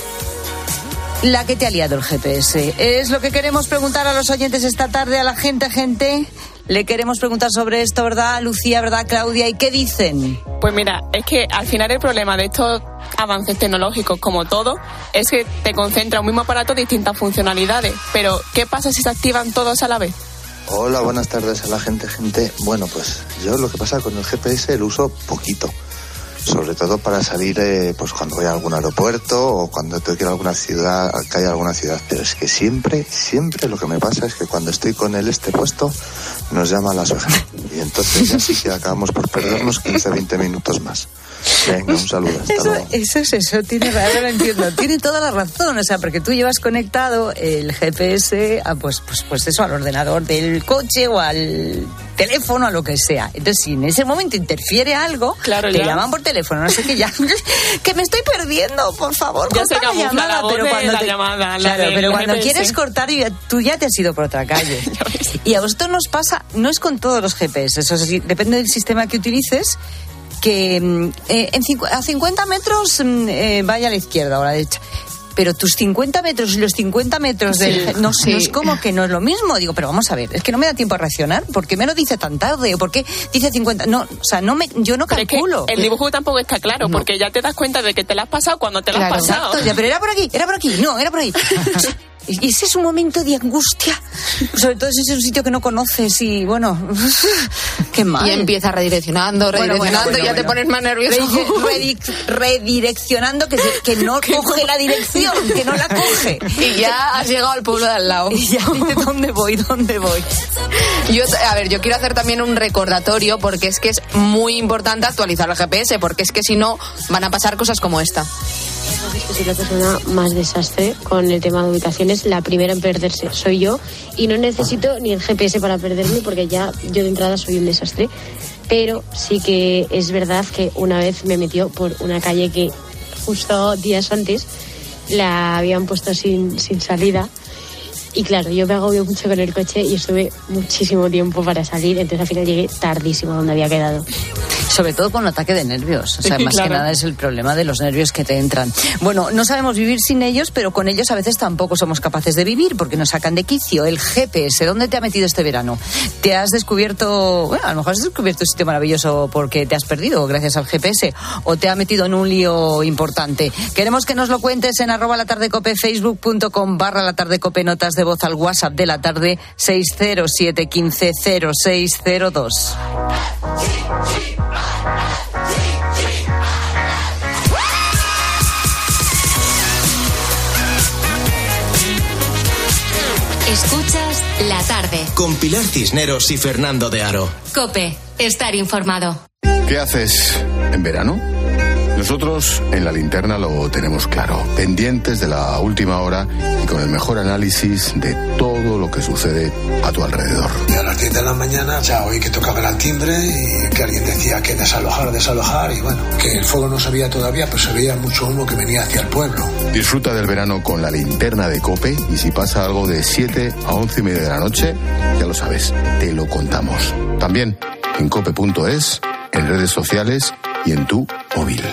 La que te ha liado el G P S. Es lo que queremos preguntar a los oyentes esta tarde, a la gente, gente. Le queremos preguntar sobre esto, ¿verdad, Lucía, verdad, Claudia? ¿Y qué dicen? Pues mira, es que al final el problema de estos avances tecnológicos, como todo, es que te concentra un mismo aparato distintas funcionalidades. Pero, ¿qué pasa si se activan todos a la vez? Hola, buenas tardes a la gente, gente. Bueno, pues yo lo que pasa con el G P S lo uso poquito. Sobre todo para salir, eh, pues cuando voy a algún aeropuerto o cuando tengo que ir a alguna ciudad, que haya alguna ciudad. Pero es que siempre, siempre lo que me pasa es que cuando estoy con el este puesto, nos llama la suegra. Y entonces ya sí que acabamos por perdernos quince a veinte minutos más. Venga, un saludo. Hasta eso, luego. Eso es eso, tiene, ahora lo entiendo, tiene toda la razón, o sea, porque tú llevas conectado el G P S a, pues, pues, pues eso, al ordenador del coche o al teléfono, a lo que sea. Entonces, si en ese momento interfiere algo, claro, te ya. llaman por teléfono, no sé qué, ya, que me estoy perdiendo, por favor, ya corta la llamada, la pero cuando la te, llamada, claro, la pero cuando G P S. Quieres cortar, tú ya te has ido por otra calle. Y a vosotros nos pasa, no es con todos los G P S, eso sí, depende del sistema que utilices, que eh, en cincu- a cincuenta metros eh, vaya a la izquierda o a la derecha. Pero tus cincuenta metros y los cincuenta metros del... Sí, no, sí. no es como que no es lo mismo. Digo, pero vamos a ver, es que no me da tiempo a reaccionar. ¿Por qué me lo dice tan tarde? ¿O por qué dice cincuenta? No, o sea, no me, yo no pero calculo. Es que el dibujo tampoco está claro, no. Porque ya te das cuenta de que te lo has pasado cuando te lo claro, has pasado. Exacto, ya, pero era por aquí, era por aquí. No, era por ahí. Y ese es un momento de angustia, sobre todo si es un sitio que no conoces y, bueno, qué mal. Y empieza redireccionando, redireccionando, bueno, bueno, bueno, y ya bueno. te pones más nervioso. Redi- redireccionando, que, se, que no coge la dirección, que no la coge. Y ya has llegado al pueblo de al lado. Y ya dices, ¿dónde voy? ¿Dónde voy? Yo, a ver, yo quiero hacer también un recordatorio, porque es que es muy importante actualizar el G P S, porque es que si no, van a pasar cosas como esta. Es que soy la persona más desastre con el tema de ubicaciones. La primera en perderse soy yo y no necesito ni el G P S para perderme porque ya yo de entrada soy un desastre. Pero sí que es verdad que una vez me metió por una calle que justo días antes la habían puesto sin, sin salida. Y claro, yo me agobio mucho con el coche y estuve muchísimo tiempo para salir, entonces al final llegué tardísimo donde había quedado. Sobre todo con un ataque de nervios. O sea, más claro. que nada es el problema de los nervios que te entran. Bueno, no sabemos vivir sin ellos, pero con ellos a veces tampoco somos capaces de vivir porque nos sacan de quicio. El G P S, ¿dónde te ha metido este verano? ¿Te has descubierto, bueno, a lo mejor has descubierto un sitio maravilloso porque te has perdido gracias al G P S o te ha metido en un lío importante? Queremos que nos lo cuentes en arroba la tarde cope, facebook.com barra la tarde cope, notas de voz al WhatsApp de la tarde seis cero siete uno cinco cero seis cero dos. Escuchas La Tarde con Pilar Cisneros y Fernando de Aro. COPE, estar informado. ¿Qué haces en verano? Nosotros en La Linterna lo tenemos claro, pendientes de la última hora y con el mejor análisis de todo lo que sucede a tu alrededor. Y a las diez de la mañana ya oí que tocaban al timbre y que alguien decía que desalojar, desalojar, y bueno, que el fuego no se veía todavía, pero se veía mucho humo que venía hacia el pueblo. Disfruta del verano con La Linterna de COPE y si pasa algo de siete a once y media de la noche, ya lo sabes, te lo contamos. También en cope punto es, en redes sociales y en tu móvil.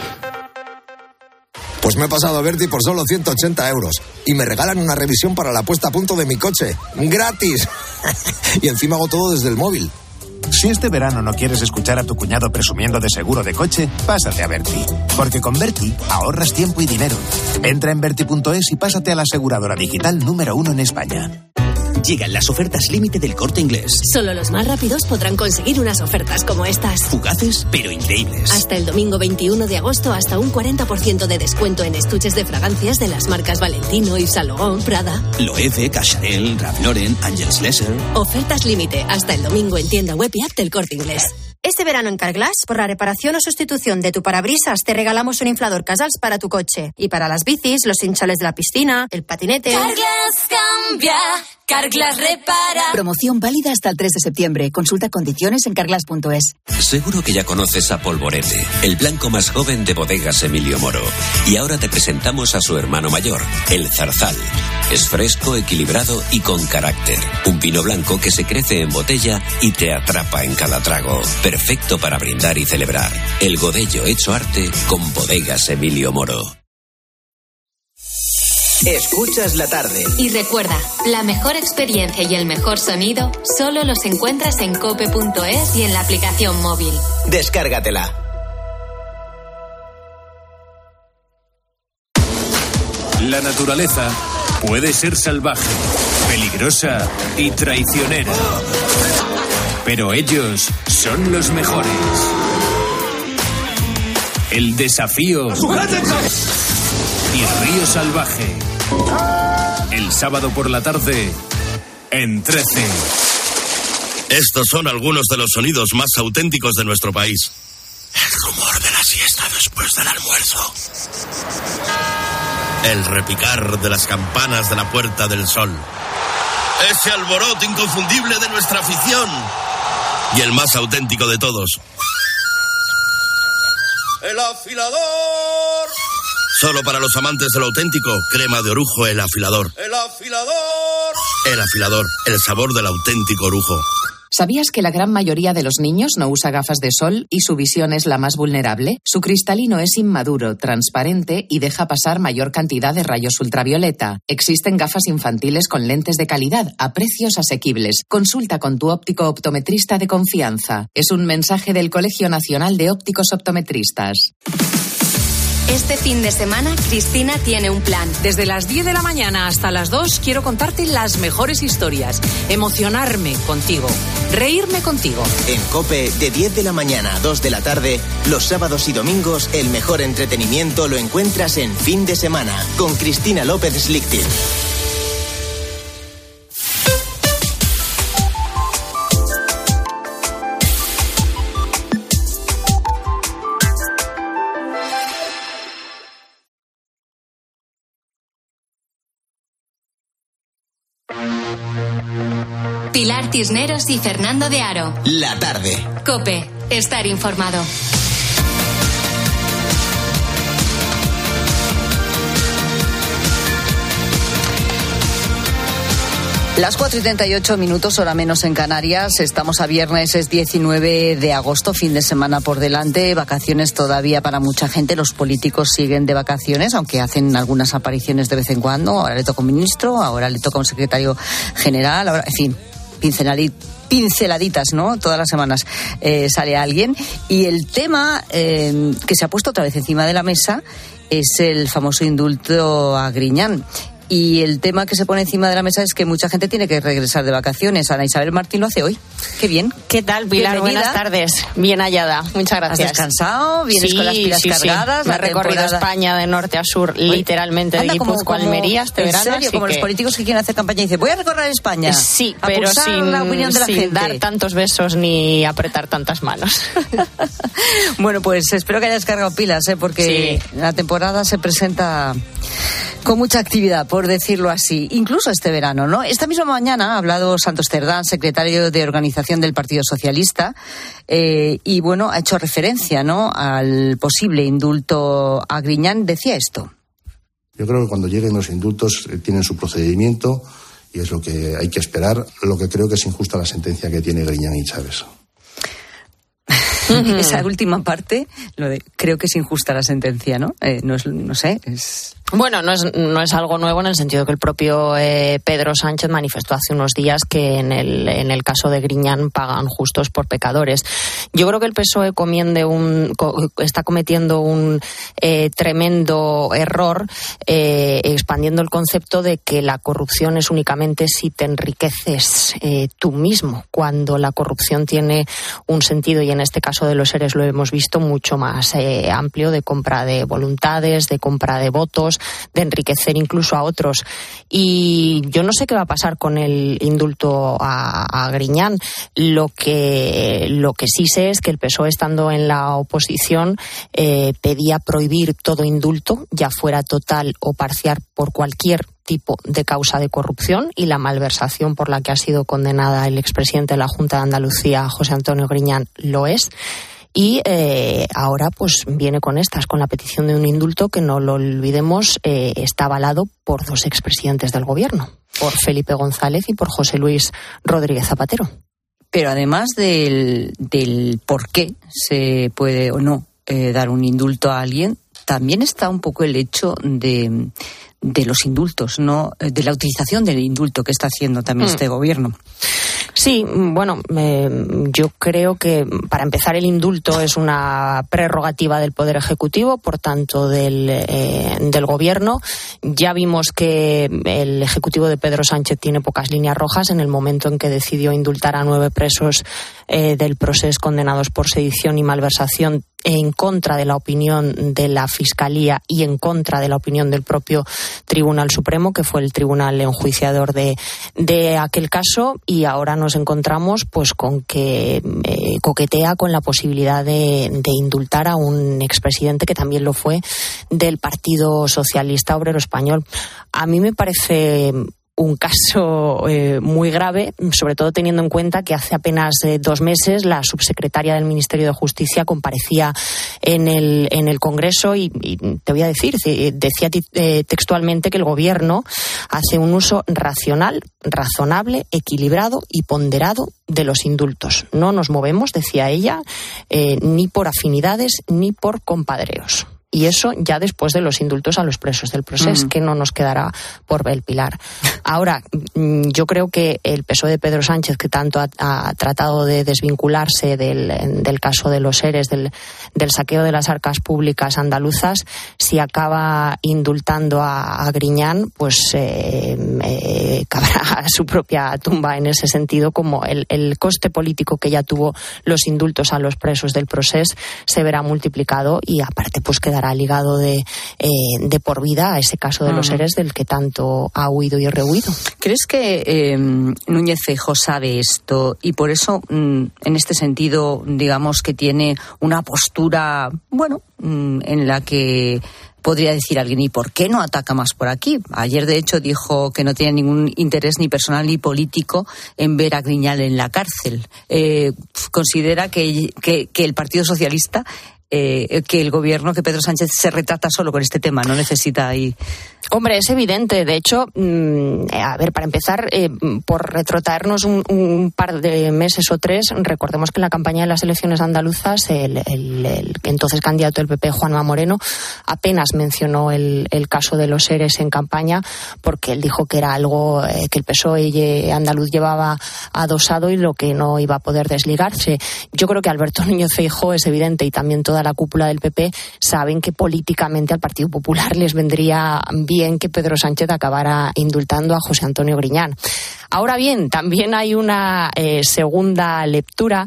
Pues me he pasado a Berti por solo ciento ochenta euros y me regalan una revisión para la puesta a punto de mi coche. ¡Gratis! Y encima hago todo desde el móvil. Si este verano no quieres escuchar a tu cuñado presumiendo de seguro de coche, pásate a Berti. Porque con Berti ahorras tiempo y dinero. Entra en berti punto es y pásate a la aseguradora digital número uno en España. Llegan las ofertas límite del Corte Inglés. Solo los más rápidos podrán conseguir unas ofertas como estas. Fugaces, pero increíbles. Hasta el domingo veintiuno de agosto, hasta un cuarenta por ciento de descuento en estuches de fragancias de las marcas Valentino, Yves Saint Laurent, Prada, Loewe, Cacharel, Ralph Lauren, Angels Lesser. Ofertas límite hasta el domingo en tienda web y app del Corte Inglés. Este verano en Carglass, por la reparación o sustitución de tu parabrisas, te regalamos un inflador Casals para tu coche. Y para las bicis, los hinchales de la piscina, el patinete... Carglass cambia, Carglass repara. Promoción válida hasta el tres de septiembre. Consulta condiciones en carglass punto es. Seguro que ya conoces a Polvorete, el blanco más joven de Bodegas Emilio Moro. Y ahora te presentamos a su hermano mayor, el Zarzal. Es fresco, equilibrado y con carácter. Un vino blanco que se crece en botella y te atrapa en cada trago. Perfecto para brindar y celebrar. El Godello hecho arte con Bodegas Emilio Moro. Escuchas La Tarde. Y recuerda, la mejor experiencia y el mejor sonido solo los encuentras en cope punto es y en la aplicación móvil. Descárgatela. La naturaleza puede ser salvaje, peligrosa y traicionera. Pero ellos son los mejores. El desafío y Río Salvaje. El sábado por la tarde en trece. Estos son algunos de los sonidos más auténticos de nuestro país. El rumor de la siesta después del almuerzo. El repicar de las campanas de la Puerta del Sol. Ese alboroto inconfundible de nuestra afición. Y el más auténtico de todos. ¡El afilador! Solo para los amantes de lo auténtico, crema de orujo El Afilador. ¡El afilador! El Afilador, el sabor del auténtico orujo. ¿Sabías que la gran mayoría de los niños no usa gafas de sol y su visión es la más vulnerable? Su cristalino es inmaduro, transparente y deja pasar mayor cantidad de rayos ultravioleta. Existen gafas infantiles con lentes de calidad a precios asequibles. Consulta con tu óptico optometrista de confianza. Es un mensaje del Colegio Nacional de Ópticos Optometristas. Este fin de semana, Cristina tiene un plan. Desde las diez de la mañana hasta las dos quiero contarte las mejores historias, emocionarme contigo, reírme contigo. En COPE, de diez de la mañana a dos de la tarde, los sábados y domingos, el mejor entretenimiento lo encuentras en Fin de Semana, con Cristina López Slichting. Pilar Cisneros y Fernando de Aro. La Tarde. COPE, estar informado. Las cuatro y treinta y ocho minutos, hora menos en Canarias. Estamos a viernes, es diecinueve de agosto, fin de semana por delante. Vacaciones todavía para mucha gente. Los políticos siguen de vacaciones, aunque hacen algunas apariciones de vez en cuando. Ahora le toca un ministro, ahora le toca un secretario general. Ahora, en fin, pinceladitas, ¿no? Todas las semanas eh, sale alguien. Y el tema eh, que se ha puesto otra vez encima de la mesa es el famoso indulto a Griñán. Y el tema que se pone encima de la mesa es que mucha gente tiene que regresar de vacaciones. Ana Isabel Martín lo hace hoy. Qué bien. ¿Qué tal, Pilar? Bienvenida. Buenas tardes. Bien hallada. Muchas gracias. ¿Has descansado? ¿Vienes sí, con las pilas sí, cargadas? Sí. Me he recorrido temporada... España de norte a sur, literalmente, de Guipúzcoa a Almería este ¿En verano. serio? Como que... los políticos que quieren hacer campaña y dicen, voy a recorrer España. Sí, a pero sin, la opinión de la sin gente. dar tantos besos ni apretar tantas manos. Bueno, pues espero que hayas cargado pilas, ¿eh? Porque sí. La temporada se presenta con mucha actividad, por decirlo así. Incluso este verano, ¿no? Esta misma mañana ha hablado Santos Cerdán, secretario de Organización del Partido Socialista, eh, y bueno, ha hecho referencia, ¿no?, al posible indulto a Griñán. Decía esto. Yo creo que cuando lleguen los indultos eh, tienen su procedimiento y es lo que hay que esperar. Lo que creo que es injusta la sentencia que tiene Griñán y Chávez. Esa última parte, lo de creo que es injusta la sentencia, ¿no? Eh, no, es, no sé, es... Bueno, no es, no es algo nuevo en el sentido que el propio eh, Pedro Sánchez manifestó hace unos días que en el, en el caso de Griñán pagan justos por pecadores. Yo creo que el P S O E comiende un, co, está cometiendo un eh, tremendo error eh, expandiendo el concepto de que la corrupción es únicamente si te enriqueces eh, tú mismo, cuando la corrupción tiene un sentido, y en este caso de los seres lo hemos visto, mucho más eh, amplio, de compra de voluntades, de compra de votos, de enriquecer incluso a otros. Y yo no sé qué va a pasar con el indulto a, a Griñán. Lo que, lo que sí sé es que el P S O E, estando en la oposición, eh, pedía prohibir todo indulto, ya fuera total o parcial, por cualquier tipo de causa de corrupción, y la malversación por la que ha sido condenada el expresidente de la Junta de Andalucía, José Antonio Griñán, lo es. Y eh, ahora pues viene con estas, con la petición de un indulto que, no lo olvidemos, eh, está avalado por dos expresidentes del gobierno, por Felipe González y por José Luis Rodríguez Zapatero. Pero además del, del por qué se puede o no eh, dar un indulto a alguien, también está un poco el hecho de, de los indultos, ¿no? De la utilización del indulto que está haciendo también mm. este gobierno. Sí, bueno, eh, yo creo que para empezar el indulto es una prerrogativa del Poder Ejecutivo, por tanto del, eh, del Gobierno. Ya vimos que el Ejecutivo de Pedro Sánchez tiene pocas líneas rojas en el momento en que decidió indultar a nueve presos eh, del Procés condenados por sedición y malversación, en contra de la opinión de la Fiscalía y en contra de la opinión del propio Tribunal Supremo, que fue el tribunal enjuiciador de, de aquel caso, y ahora nos encontramos pues con que eh, coquetea con la posibilidad de, de indultar a un expresidente que también lo fue del Partido Socialista Obrero Español. A mí me parece un caso eh, muy grave, sobre todo teniendo en cuenta que hace apenas eh, dos meses la subsecretaria del Ministerio de Justicia comparecía en el en el Congreso y, y te voy a decir, decía eh, textualmente que el Gobierno hace un uso racional, razonable, equilibrado y ponderado de los indultos. No nos movemos, decía ella, eh, ni por afinidades ni por compadreos. Y eso ya después de los indultos a los presos del Procés, mm. que no nos quedará por ver, Pilar. Ahora, yo creo que el P S O E de Pedro Sánchez, que tanto ha, ha tratado de desvincularse del, del caso de los seres, del, del saqueo de las arcas públicas andaluzas, si acaba indultando a, a Griñán, pues eh, eh, cabrá su propia tumba en ese sentido, como el, el coste político que ya tuvo los indultos a los presos del Procés se verá multiplicado, y aparte pues quedará ligado de, eh, de por vida a ese caso de uh-huh. los seres del que tanto ha huido y rehuido. ¿Crees que eh, Núñez Feijóo sabe esto y por eso, mm, en este sentido, digamos que tiene una postura, bueno, mm, en la que podría decir alguien, ¿y por qué no ataca más por aquí? Ayer, de hecho, dijo que no tiene ningún interés ni personal ni político en ver a Griñán en la cárcel. Eh, considera que, que, que el Partido Socialista eh, que el gobierno, que Pedro Sánchez se retrata solo con este tema, no necesita ahí... Hombre, es evidente. De hecho, mmm, a ver, para empezar, eh, por retrotraernos un, un par de meses o tres, recordemos que en la campaña de las elecciones andaluzas, el, el, el entonces candidato del P P, Juanma Moreno, apenas mencionó el, el caso de los ERES en campaña, porque él dijo que era algo eh, que el P S O E andaluz llevaba adosado y lo que no iba a poder desligarse. Yo creo que Alberto Núñez Feijóo es evidente, y también toda la cúpula del P P saben que políticamente al Partido Popular les vendría bien que Pedro Sánchez acabara indultando a José Antonio Griñán. Ahora bien, también hay una eh, segunda lectura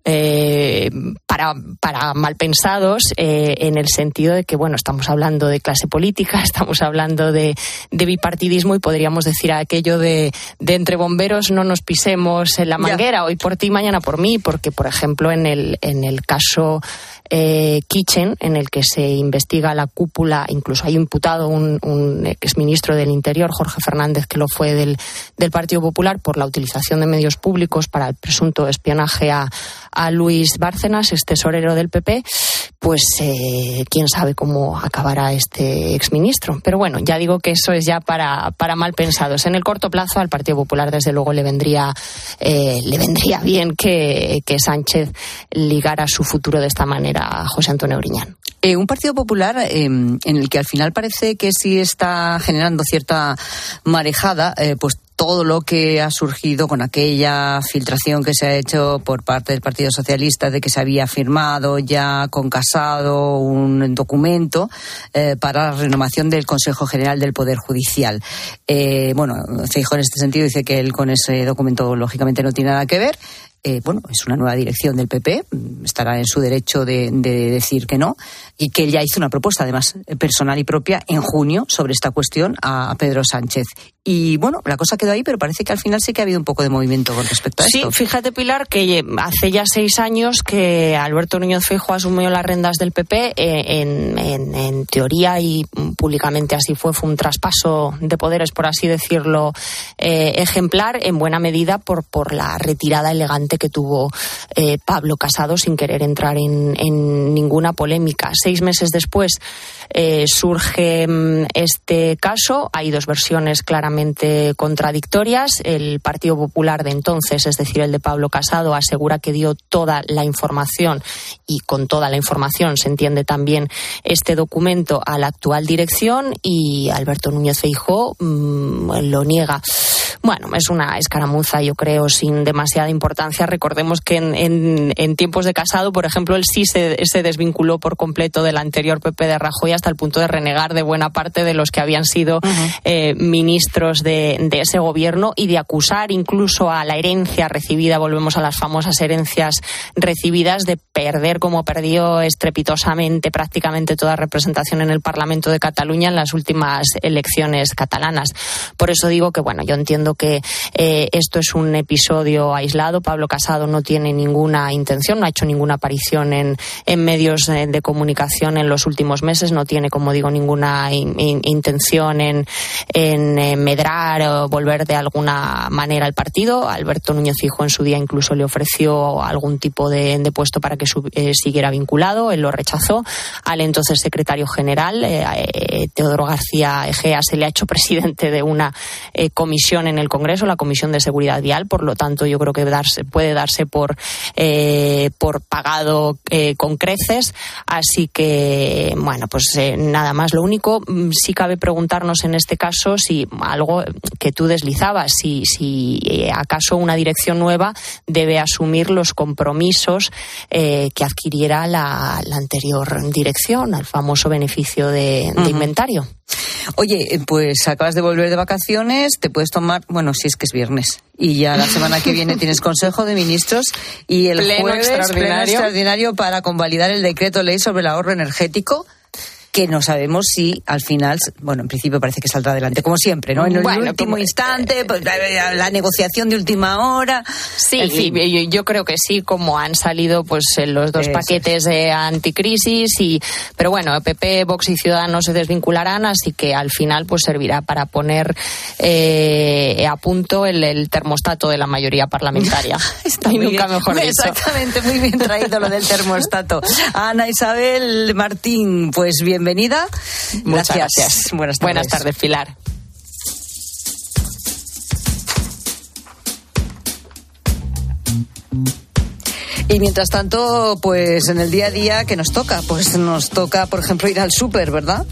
eh, para, para malpensados eh, en el sentido de que, bueno, estamos hablando de clase política, estamos hablando de, de bipartidismo y podríamos decir aquello de, de entre bomberos no nos pisemos en la manguera, ya. Hoy por ti, mañana por mí, porque, por ejemplo, en el, en el caso eh, Kitchen, en el que se investiga la cúpula, incluso hay imputado un, un exministro del Interior, Jorge Fernández, que lo fue del, del Partido Popular, por la utilización de medios públicos para el presunto espionaje a, a Luis Bárcenas, ex tesorero del P P, pues eh, quién sabe cómo acabará este exministro. Pero bueno, ya digo que eso es ya para, para mal pensados. En el corto plazo al Partido Popular desde luego le vendría eh, le vendría bien que, que Sánchez ligara su futuro de esta manera a José Antonio Griñán. Eh, un Partido Popular eh, en el que al final parece que sí está generando cierta marejada, eh, pues todo lo que ha surgido con aquella filtración que se ha hecho por parte del Partido Socialista de que se había firmado ya con Casado un documento eh, para la renovación del Consejo General del Poder Judicial. Eh, bueno, Feijóo en este sentido dice que él con ese documento lógicamente no tiene nada que ver. Eh, bueno, es una nueva dirección del P P, estará en su derecho de, de decir que no, y que él ya hizo una propuesta, además, personal y propia, en junio, sobre esta cuestión a Pedro Sánchez. Y bueno, la cosa quedó ahí, pero parece que al final sí que ha habido un poco de movimiento con respecto a esto. Sí, fíjate, Pilar, que hace ya seis años que Alberto Núñez Feijóo asumió las riendas del P P, eh, en, en, en teoría y públicamente así fue, fue un traspaso de poderes, por así decirlo, eh, ejemplar, en buena medida por, por la retirada elegante que tuvo eh, Pablo Casado sin querer entrar en, en ninguna polémica. Seis meses después eh, surge este caso. Hay dos versiones claramente contradictorias. El Partido Popular de entonces, es decir, el de Pablo Casado, asegura que dio toda la información, y con toda la información se entiende también este documento, a la actual dirección, y Alberto Núñez Feijóo mmm, lo niega. Bueno, es una escaramuza, yo creo, sin demasiada importancia. Recordemos que en, en, en tiempos de Casado, por ejemplo, él sí se, se desvinculó por completo del anterior P P de Rajoy, hasta el punto de renegar de buena parte de los que habían sido uh-huh. eh, ministros de, de ese gobierno, y de acusar incluso a la herencia recibida, volvemos a las famosas herencias recibidas, de perder como perdió estrepitosamente prácticamente toda representación en el Parlamento de Cataluña en las últimas elecciones catalanas. Por eso digo que, bueno, yo entiendo que eh, esto es un episodio aislado. Pablo Casado no tiene ninguna intención, no ha hecho ninguna aparición en, en medios de, de comunicación en los últimos meses, no tiene, como digo, ninguna in, in, intención en, en eh, medrar o volver de alguna manera al partido. Alberto Núñez Feijóo en su día incluso le ofreció algún tipo de, de puesto para que su, eh, siguiera vinculado, él lo rechazó. Al entonces secretario general, eh, eh, Teodoro García Egea, se le ha hecho presidente de una eh, comisión en el Congreso, la Comisión de Seguridad Vial, por lo tanto yo creo que darse, puede darse por, eh, por pagado eh, con creces, así que bueno, pues eh, nada más. Lo único, sí cabe preguntarnos en este caso si algo que tú deslizabas, si, si eh, acaso una dirección nueva debe asumir los compromisos eh, que adquiriera la, la anterior dirección, al famoso beneficio de, de uh-huh. inventario. Oye, pues acabas de volver de vacaciones, te puedes tomar, bueno, si es que es viernes, y ya la semana que viene tienes Consejo de Ministros, y el pleno jueves extraordinario. pleno extraordinario para convalidar el decreto ley sobre el ahorro energético. que no sabemos si al final, bueno, en principio parece que saldrá adelante, como siempre, ¿no? En el bueno, último como, instante, pues, la, la negociación de última hora. Sí, en fin. yo, yo creo que sí, como han salido pues los dos Eso paquetes de anticrisis, y pero bueno, P P, Vox y Ciudadanos se desvincularán, así que al final pues servirá para poner eh, a punto el, el termostato de la mayoría parlamentaria. Está y muy nunca bien. mejor dicho. Exactamente, muy bien traído lo del termostato. Ana Isabel Martín, pues bienvenida. Muchas Gracias. gracias. Buenas tardes. Buenas tardes, Pilar. Y mientras tanto, pues en el día a día, ¿qué nos toca? Pues nos toca, por ejemplo, ir al súper, ¿verdad?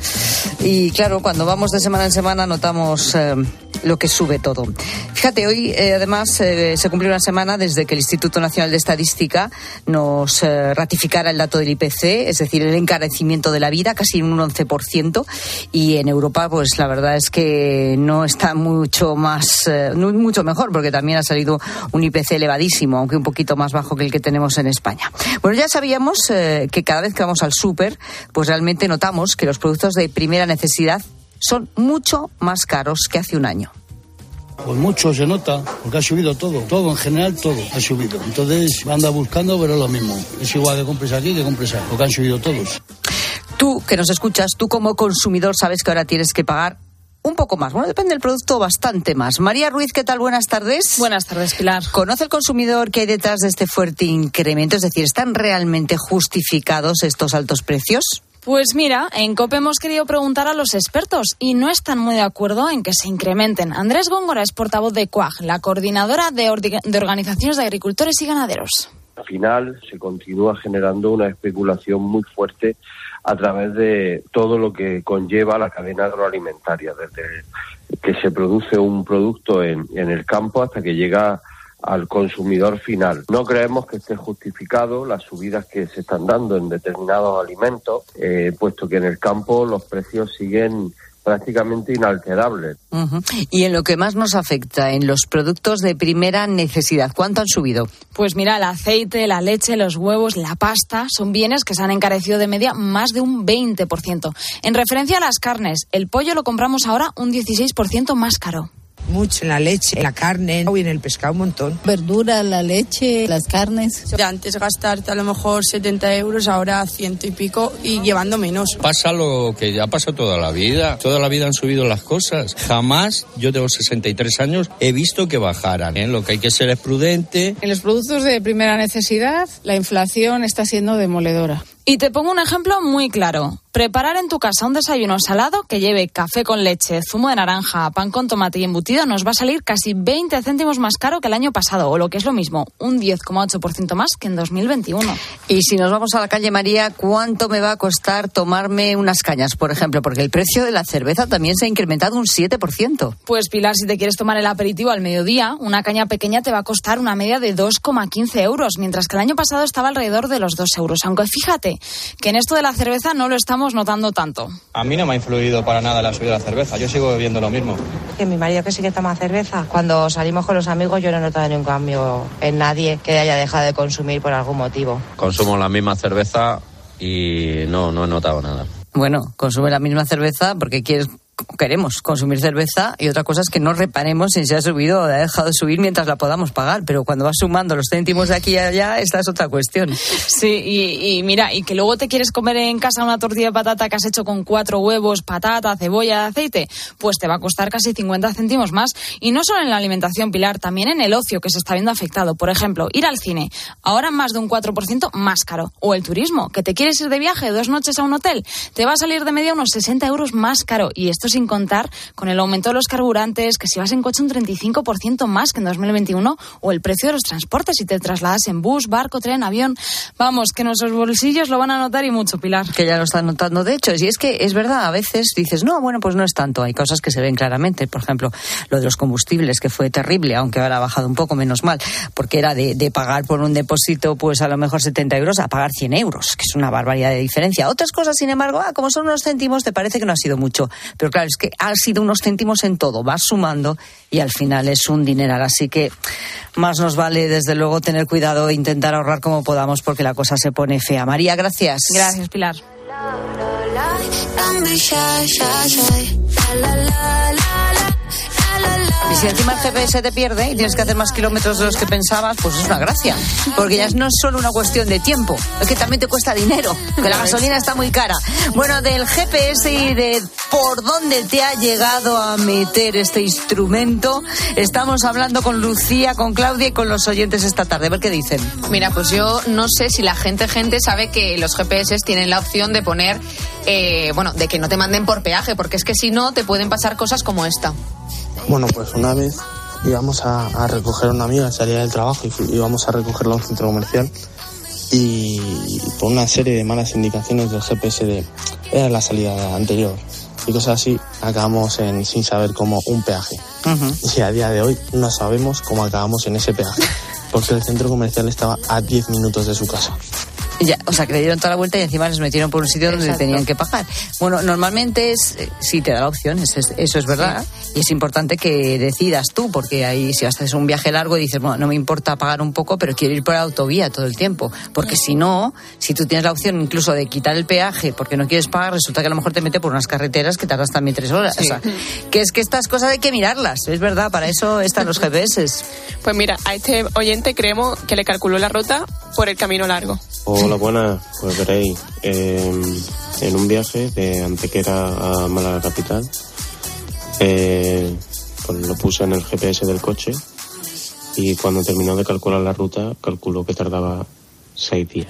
Y claro, cuando vamos de semana en semana notamos eh, lo que sube todo. Fíjate, hoy eh, además eh, se cumplió una semana desde que el Instituto Nacional de Estadística nos eh, ratificara el dato del I P C, es decir, el encarecimiento de la vida, casi un once por ciento. Y en Europa, pues la verdad es que no está mucho más, eh, no, mucho mejor, porque también ha salido un I P C elevadísimo, aunque un poquito más bajo que el que tenemos en España. Bueno, ya sabíamos eh, que cada vez que vamos al súper, pues realmente notamos que los productos de primera necesidad son mucho más caros que hace un año. Pues mucho se nota, porque ha subido todo, todo en general, todo ha subido. Entonces anda buscando, pero es lo mismo. Es igual que compres aquí que compres ahí, porque han subido todos. Tú, que nos escuchas, tú como consumidor sabes que ahora tienes que pagar un poco más. Bueno, depende del producto, bastante más. María Ruiz, ¿qué tal? Buenas tardes. Buenas tardes, Pilar. ¿Conoce el consumidor qué hay detrás de este fuerte incremento? Es decir, ¿están realmente justificados estos altos precios? Pues mira, en COPE hemos querido preguntar a los expertos y no están muy de acuerdo en que se incrementen. Andrés Góngora es portavoz de C U A G, la coordinadora de, orga- de organizaciones de agricultores y ganaderos. Al final se continúa generando una especulación muy fuerte a través de todo lo que conlleva la cadena agroalimentaria, desde que se produce un producto en, en el campo hasta que llega al consumidor final. No creemos que esté justificado las subidas que se están dando en determinados alimentos, eh, puesto que en el campo los precios siguen prácticamente inalterables. Uh-huh. Y en lo que más nos afecta, en los productos de primera necesidad, ¿cuánto han subido? Pues mira, el aceite, la leche, los huevos, la pasta, son bienes que se han encarecido de media más de un veinte por ciento. En referencia a las carnes, el pollo lo compramos ahora un dieciséis por ciento más caro. Mucho en la leche, en la carne y en el pescado un montón. Verdura, la leche, las carnes. De antes gastarte a lo mejor setenta euros, ahora ciento y pico y llevando menos. Pasa lo que ya pasó toda la vida. Toda la vida han subido las cosas. Jamás, yo tengo sesenta y tres años, he visto que bajaran. ¿eh? Lo que hay que ser es prudente. En los productos de primera necesidad, la inflación está siendo demoledora. Y te pongo un ejemplo muy claro. Preparar en tu casa un desayuno salado que lleve café con leche, zumo de naranja, pan con tomate y embutido nos va a salir casi veinte céntimos más caro que el año pasado, o lo que es lo mismo, un diez coma ocho por ciento más que en dos mil veintiuno. Y si nos vamos a la calle, María, ¿cuánto me va a costar tomarme unas cañas, por ejemplo? Porque el precio de la cerveza también se ha incrementado un siete por ciento. Pues, Pilar, si te quieres tomar el aperitivo al mediodía, una caña pequeña te va a costar una media de dos coma quince euros, mientras que el año pasado estaba alrededor de los dos euros. Aunque fíjate que en esto de la cerveza no lo estamos notando tanto. A mí no me ha influido para nada la subida de la cerveza, yo sigo bebiendo lo mismo. Que mi marido que sí que toma cerveza, cuando salimos con los amigos yo no he notado ningún cambio en nadie que haya dejado de consumir por algún motivo. Consumo la misma cerveza y no, no he notado nada. Bueno, consume la misma cerveza porque quieres... queremos consumir cerveza, y otra cosa es que no reparemos si se ha subido o ha dejado de subir mientras la podamos pagar, pero cuando vas sumando los céntimos de aquí a allá, esta es otra cuestión. Sí, y, y mira, y que luego te quieres comer en casa una tortilla de patata que has hecho con cuatro huevos, patata, cebolla, aceite, pues te va a costar casi cincuenta céntimos más. Y no solo en la alimentación, Pilar, también en el ocio que se está viendo afectado. Por ejemplo, ir al cine, ahora más de un cuatro por ciento más caro. O el turismo, que te quieres ir de viaje dos noches a un hotel, te va a salir de media unos sesenta euros más caro. Y esto sin contar con el aumento de los carburantes, que si vas en coche un treinta y cinco por ciento más que en dos mil veintiuno, o el precio de los transportes si te trasladas en bus, barco, tren, avión. Vamos, que nuestros bolsillos lo van a notar y mucho, Pilar. Que ya lo están notando, de hecho, y es que es verdad, a veces dices, no, bueno, pues no es tanto, hay cosas que se ven claramente, por ejemplo, lo de los combustibles, que fue terrible, aunque ahora ha bajado un poco, menos mal, porque era de, de pagar por un depósito, pues a lo mejor setenta euros, a pagar cien euros, que es una barbaridad de diferencia. Otras cosas, sin embargo, ah, como son unos céntimos, te parece que no ha sido mucho, pero claro, es que ha sido unos céntimos en todo, vas sumando y al final es un dineral, así que más nos vale desde luego tener cuidado e intentar ahorrar como podamos porque la cosa se pone fea. María, gracias. Gracias, Pilar. don't be shy, shy, shy. La, la, la, la, la. Y si encima el G P S te pierde y tienes que hacer más kilómetros de los que pensabas, pues es una gracia. Porque ya no es solo una cuestión de tiempo, es que también te cuesta dinero, que la gasolina está muy cara. Bueno, del G P S y de por dónde te ha llegado a meter este instrumento, estamos hablando con Lucía, con Claudia y con los oyentes esta tarde. A ver qué dicen. Mira, pues yo no sé si la gente, gente sabe que los G P S tienen la opción de poner, eh, bueno, de que no te manden por peaje, porque es que si no te pueden pasar cosas como esta. Bueno, pues una vez íbamos a, a recoger a una amiga, salía del trabajo y fui, íbamos a recogerla a un centro comercial y por una serie de malas indicaciones del G P S de era la salida anterior y cosas así, acabamos en sin saber cómo un peaje. Uh-huh. Y a día de hoy no sabemos cómo acabamos en ese peaje, porque el centro comercial estaba a diez minutos de su casa. Ya, o sea, que le dieron toda la vuelta y encima les metieron por un sitio donde Exacto. tenían que pagar. Bueno, normalmente es, sí te da la opción, eso es, eso es verdad. Sí. Y es importante que decidas tú, porque ahí si vas a hacer un viaje largo y dices, bueno, no me importa pagar un poco, pero quiero ir por la autovía todo el tiempo. Porque si no, si tú tienes la opción incluso de quitar el peaje porque no quieres pagar, resulta que a lo mejor te mete por unas carreteras que tardas también tres horas. Sí. O sea, que es que estas cosas hay que mirarlas, es verdad, para eso están los G P S. Pues mira, a este oyente creemos que le calculó la ruta por el camino largo. Hola, buenas. Pues veréis, eh, en un viaje de Antequera a Málaga capital, eh, pues lo puse en el G P S del coche y cuando terminó de calcular la ruta, calculó que tardaba seis días.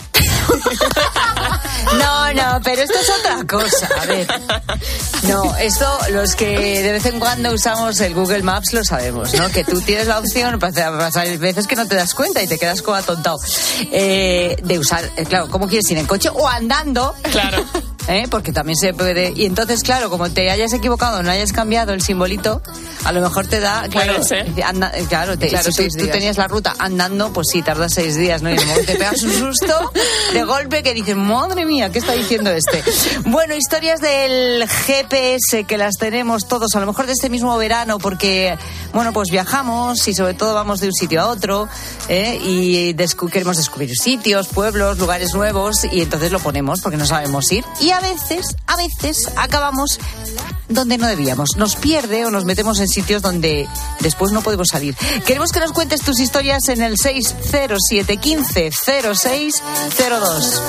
No, no, pero esto es otra cosa. A ver, no, esto los que de vez en cuando usamos el Google Maps lo sabemos, ¿no? Que tú tienes la opción, hay veces que no te das cuenta y te quedas como atontado, eh, de usar, eh, claro, ¿cómo quieres ir? ¿En coche o andando? Claro. ¿Eh? Porque también se puede. Y entonces, claro, como te hayas equivocado, no hayas cambiado el simbolito, a lo mejor te da. Claro, anda, claro, te, claro si tú, tú tenías la ruta andando, pues sí, tardas seis días, ¿no? Y en el momento te pegas un susto de golpe que dices, madre mía, ¿qué está diciendo este? Bueno, historias del G P S que las tenemos todos, a lo mejor de este mismo verano, porque, bueno, pues viajamos y sobre todo vamos de un sitio a otro, ¿eh? Y descu- queremos descubrir sitios, pueblos, lugares nuevos, y entonces lo ponemos porque no sabemos ir. Y a veces, a veces acabamos donde no debíamos. Nos pierde o nos metemos en sitios donde después no podemos salir. Queremos que nos cuentes tus historias en el seis cero siete uno cinco cero seis cero dos.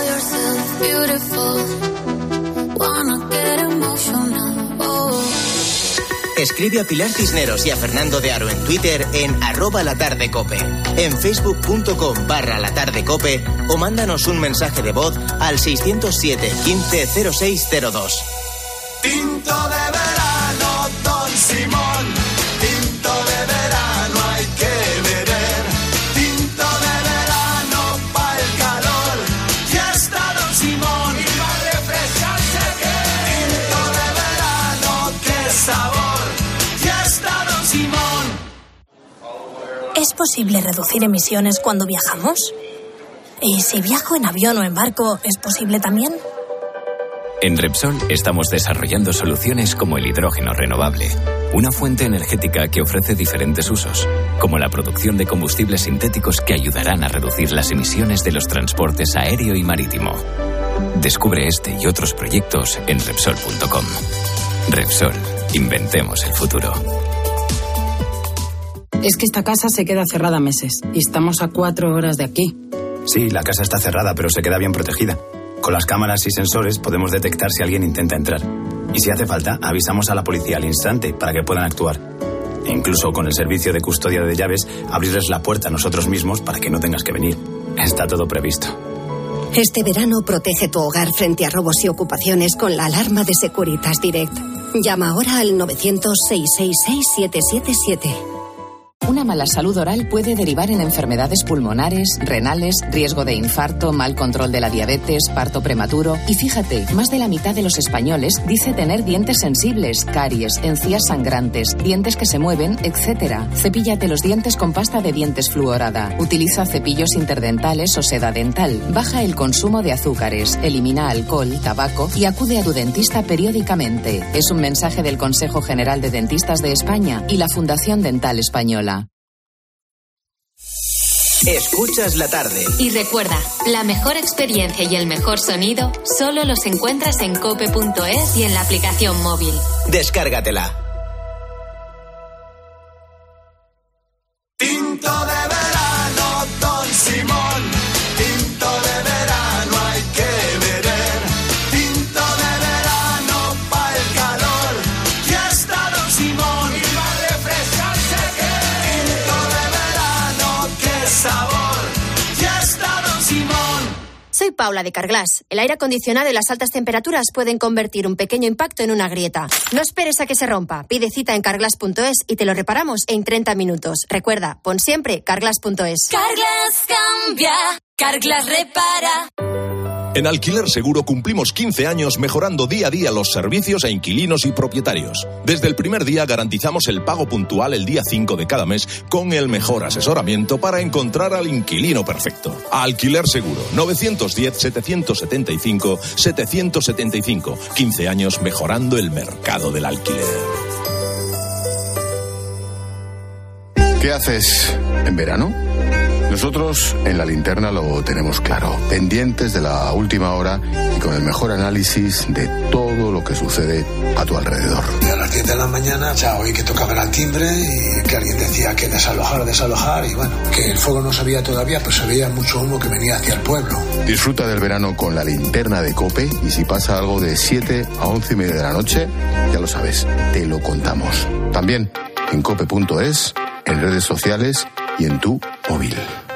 Escribe a Pilar Cisneros y a Fernando de Aro en Twitter en arroba latardecope, en facebook.com barra latardecope o mándanos un mensaje de voz al seiscero siete quince cero seis cero dos. Tinto de verano, Don Simón. Tinto de verano hay que beber. Tinto de verano pa' el calor. Ya está Don Simón. Y va a refrescarse que. Tinto de verano, qué sabor. Ya está Don Simón. ¿Es posible reducir emisiones cuando viajamos? ¿Y si viajo en avión o en barco, es posible también? En Repsol estamos desarrollando soluciones como el hidrógeno renovable, una fuente energética que ofrece diferentes usos, como la producción de combustibles sintéticos que ayudarán a reducir las emisiones de los transportes aéreo y marítimo. Descubre este y otros proyectos en Repsol punto com. Repsol, inventemos el futuro. Es que esta casa se queda cerrada meses y estamos a cuatro horas de aquí. Sí, la casa está cerrada, pero se queda bien protegida. Con las cámaras y sensores podemos detectar si alguien intenta entrar. Y si hace falta, avisamos a la policía al instante para que puedan actuar. E incluso con el servicio de custodia de llaves, abrirles la puerta a nosotros mismos para que no tengas que venir. Está todo previsto. Este verano protege tu hogar frente a robos y ocupaciones con la alarma de Securitas Direct. Llama ahora al novecientos, seiscientos sesenta y seis, siete siete siete. Una mala salud oral puede derivar en enfermedades pulmonares, renales, riesgo de infarto, mal control de la diabetes, parto prematuro. Y fíjate, más de la mitad de los españoles dice tener dientes sensibles, caries, encías sangrantes, dientes que se mueven, etcétera. Cepíllate los dientes con pasta de dientes fluorada. Utiliza cepillos interdentales o seda dental. Baja el consumo de azúcares, elimina alcohol, tabaco y acude a tu dentista periódicamente. Es un mensaje del Consejo General de Dentistas de España y la Fundación Dental Española. Escuchas la tarde. Y recuerda, la mejor experiencia y el mejor sonido solo los encuentras en cope punto es y en la aplicación móvil. Descárgatela. Tinto de verano, Don Simón. Tinto de verano hay que beber. Tinto de verano para el calor. Ya está Don Simón. Y va a refrescarse que. Tinto de verano, qué sabor. Ya está Don Simón. Soy Paula de Carglass. El aire acondicionado y las altas temperaturas pueden convertir un pequeño impacto en una grieta. No esperes a que se rompa. Pide cita en carglass punto es y te lo reparamos en treinta minutos. Recuerda, pon siempre carglass punto es. Carglass cambia, Carglass repara. En Alquiler Seguro cumplimos quince años mejorando día a día los servicios a inquilinos y propietarios. Desde el primer día garantizamos el pago puntual el día cinco de cada mes con el mejor asesoramiento para encontrar al inquilino perfecto. Alquiler Seguro, nueve uno cero, siete siete cinco, siete siete cinco. quince años mejorando el mercado del alquiler. ¿Qué haces en verano? Nosotros en La Linterna lo tenemos claro, pendientes de la última hora y con el mejor análisis de todo lo que sucede a tu alrededor. Y a las diez de la mañana ya oí que tocaban al timbre y que alguien decía que desalojar, desalojar y bueno, que el fuego no se veía todavía, pero se veía mucho humo que venía hacia el pueblo. Disfruta del verano con La Linterna de COPE y si pasa algo de siete a once y media de la noche, ya lo sabes, te lo contamos. También en cope punto es, en redes sociales y en tu móvil.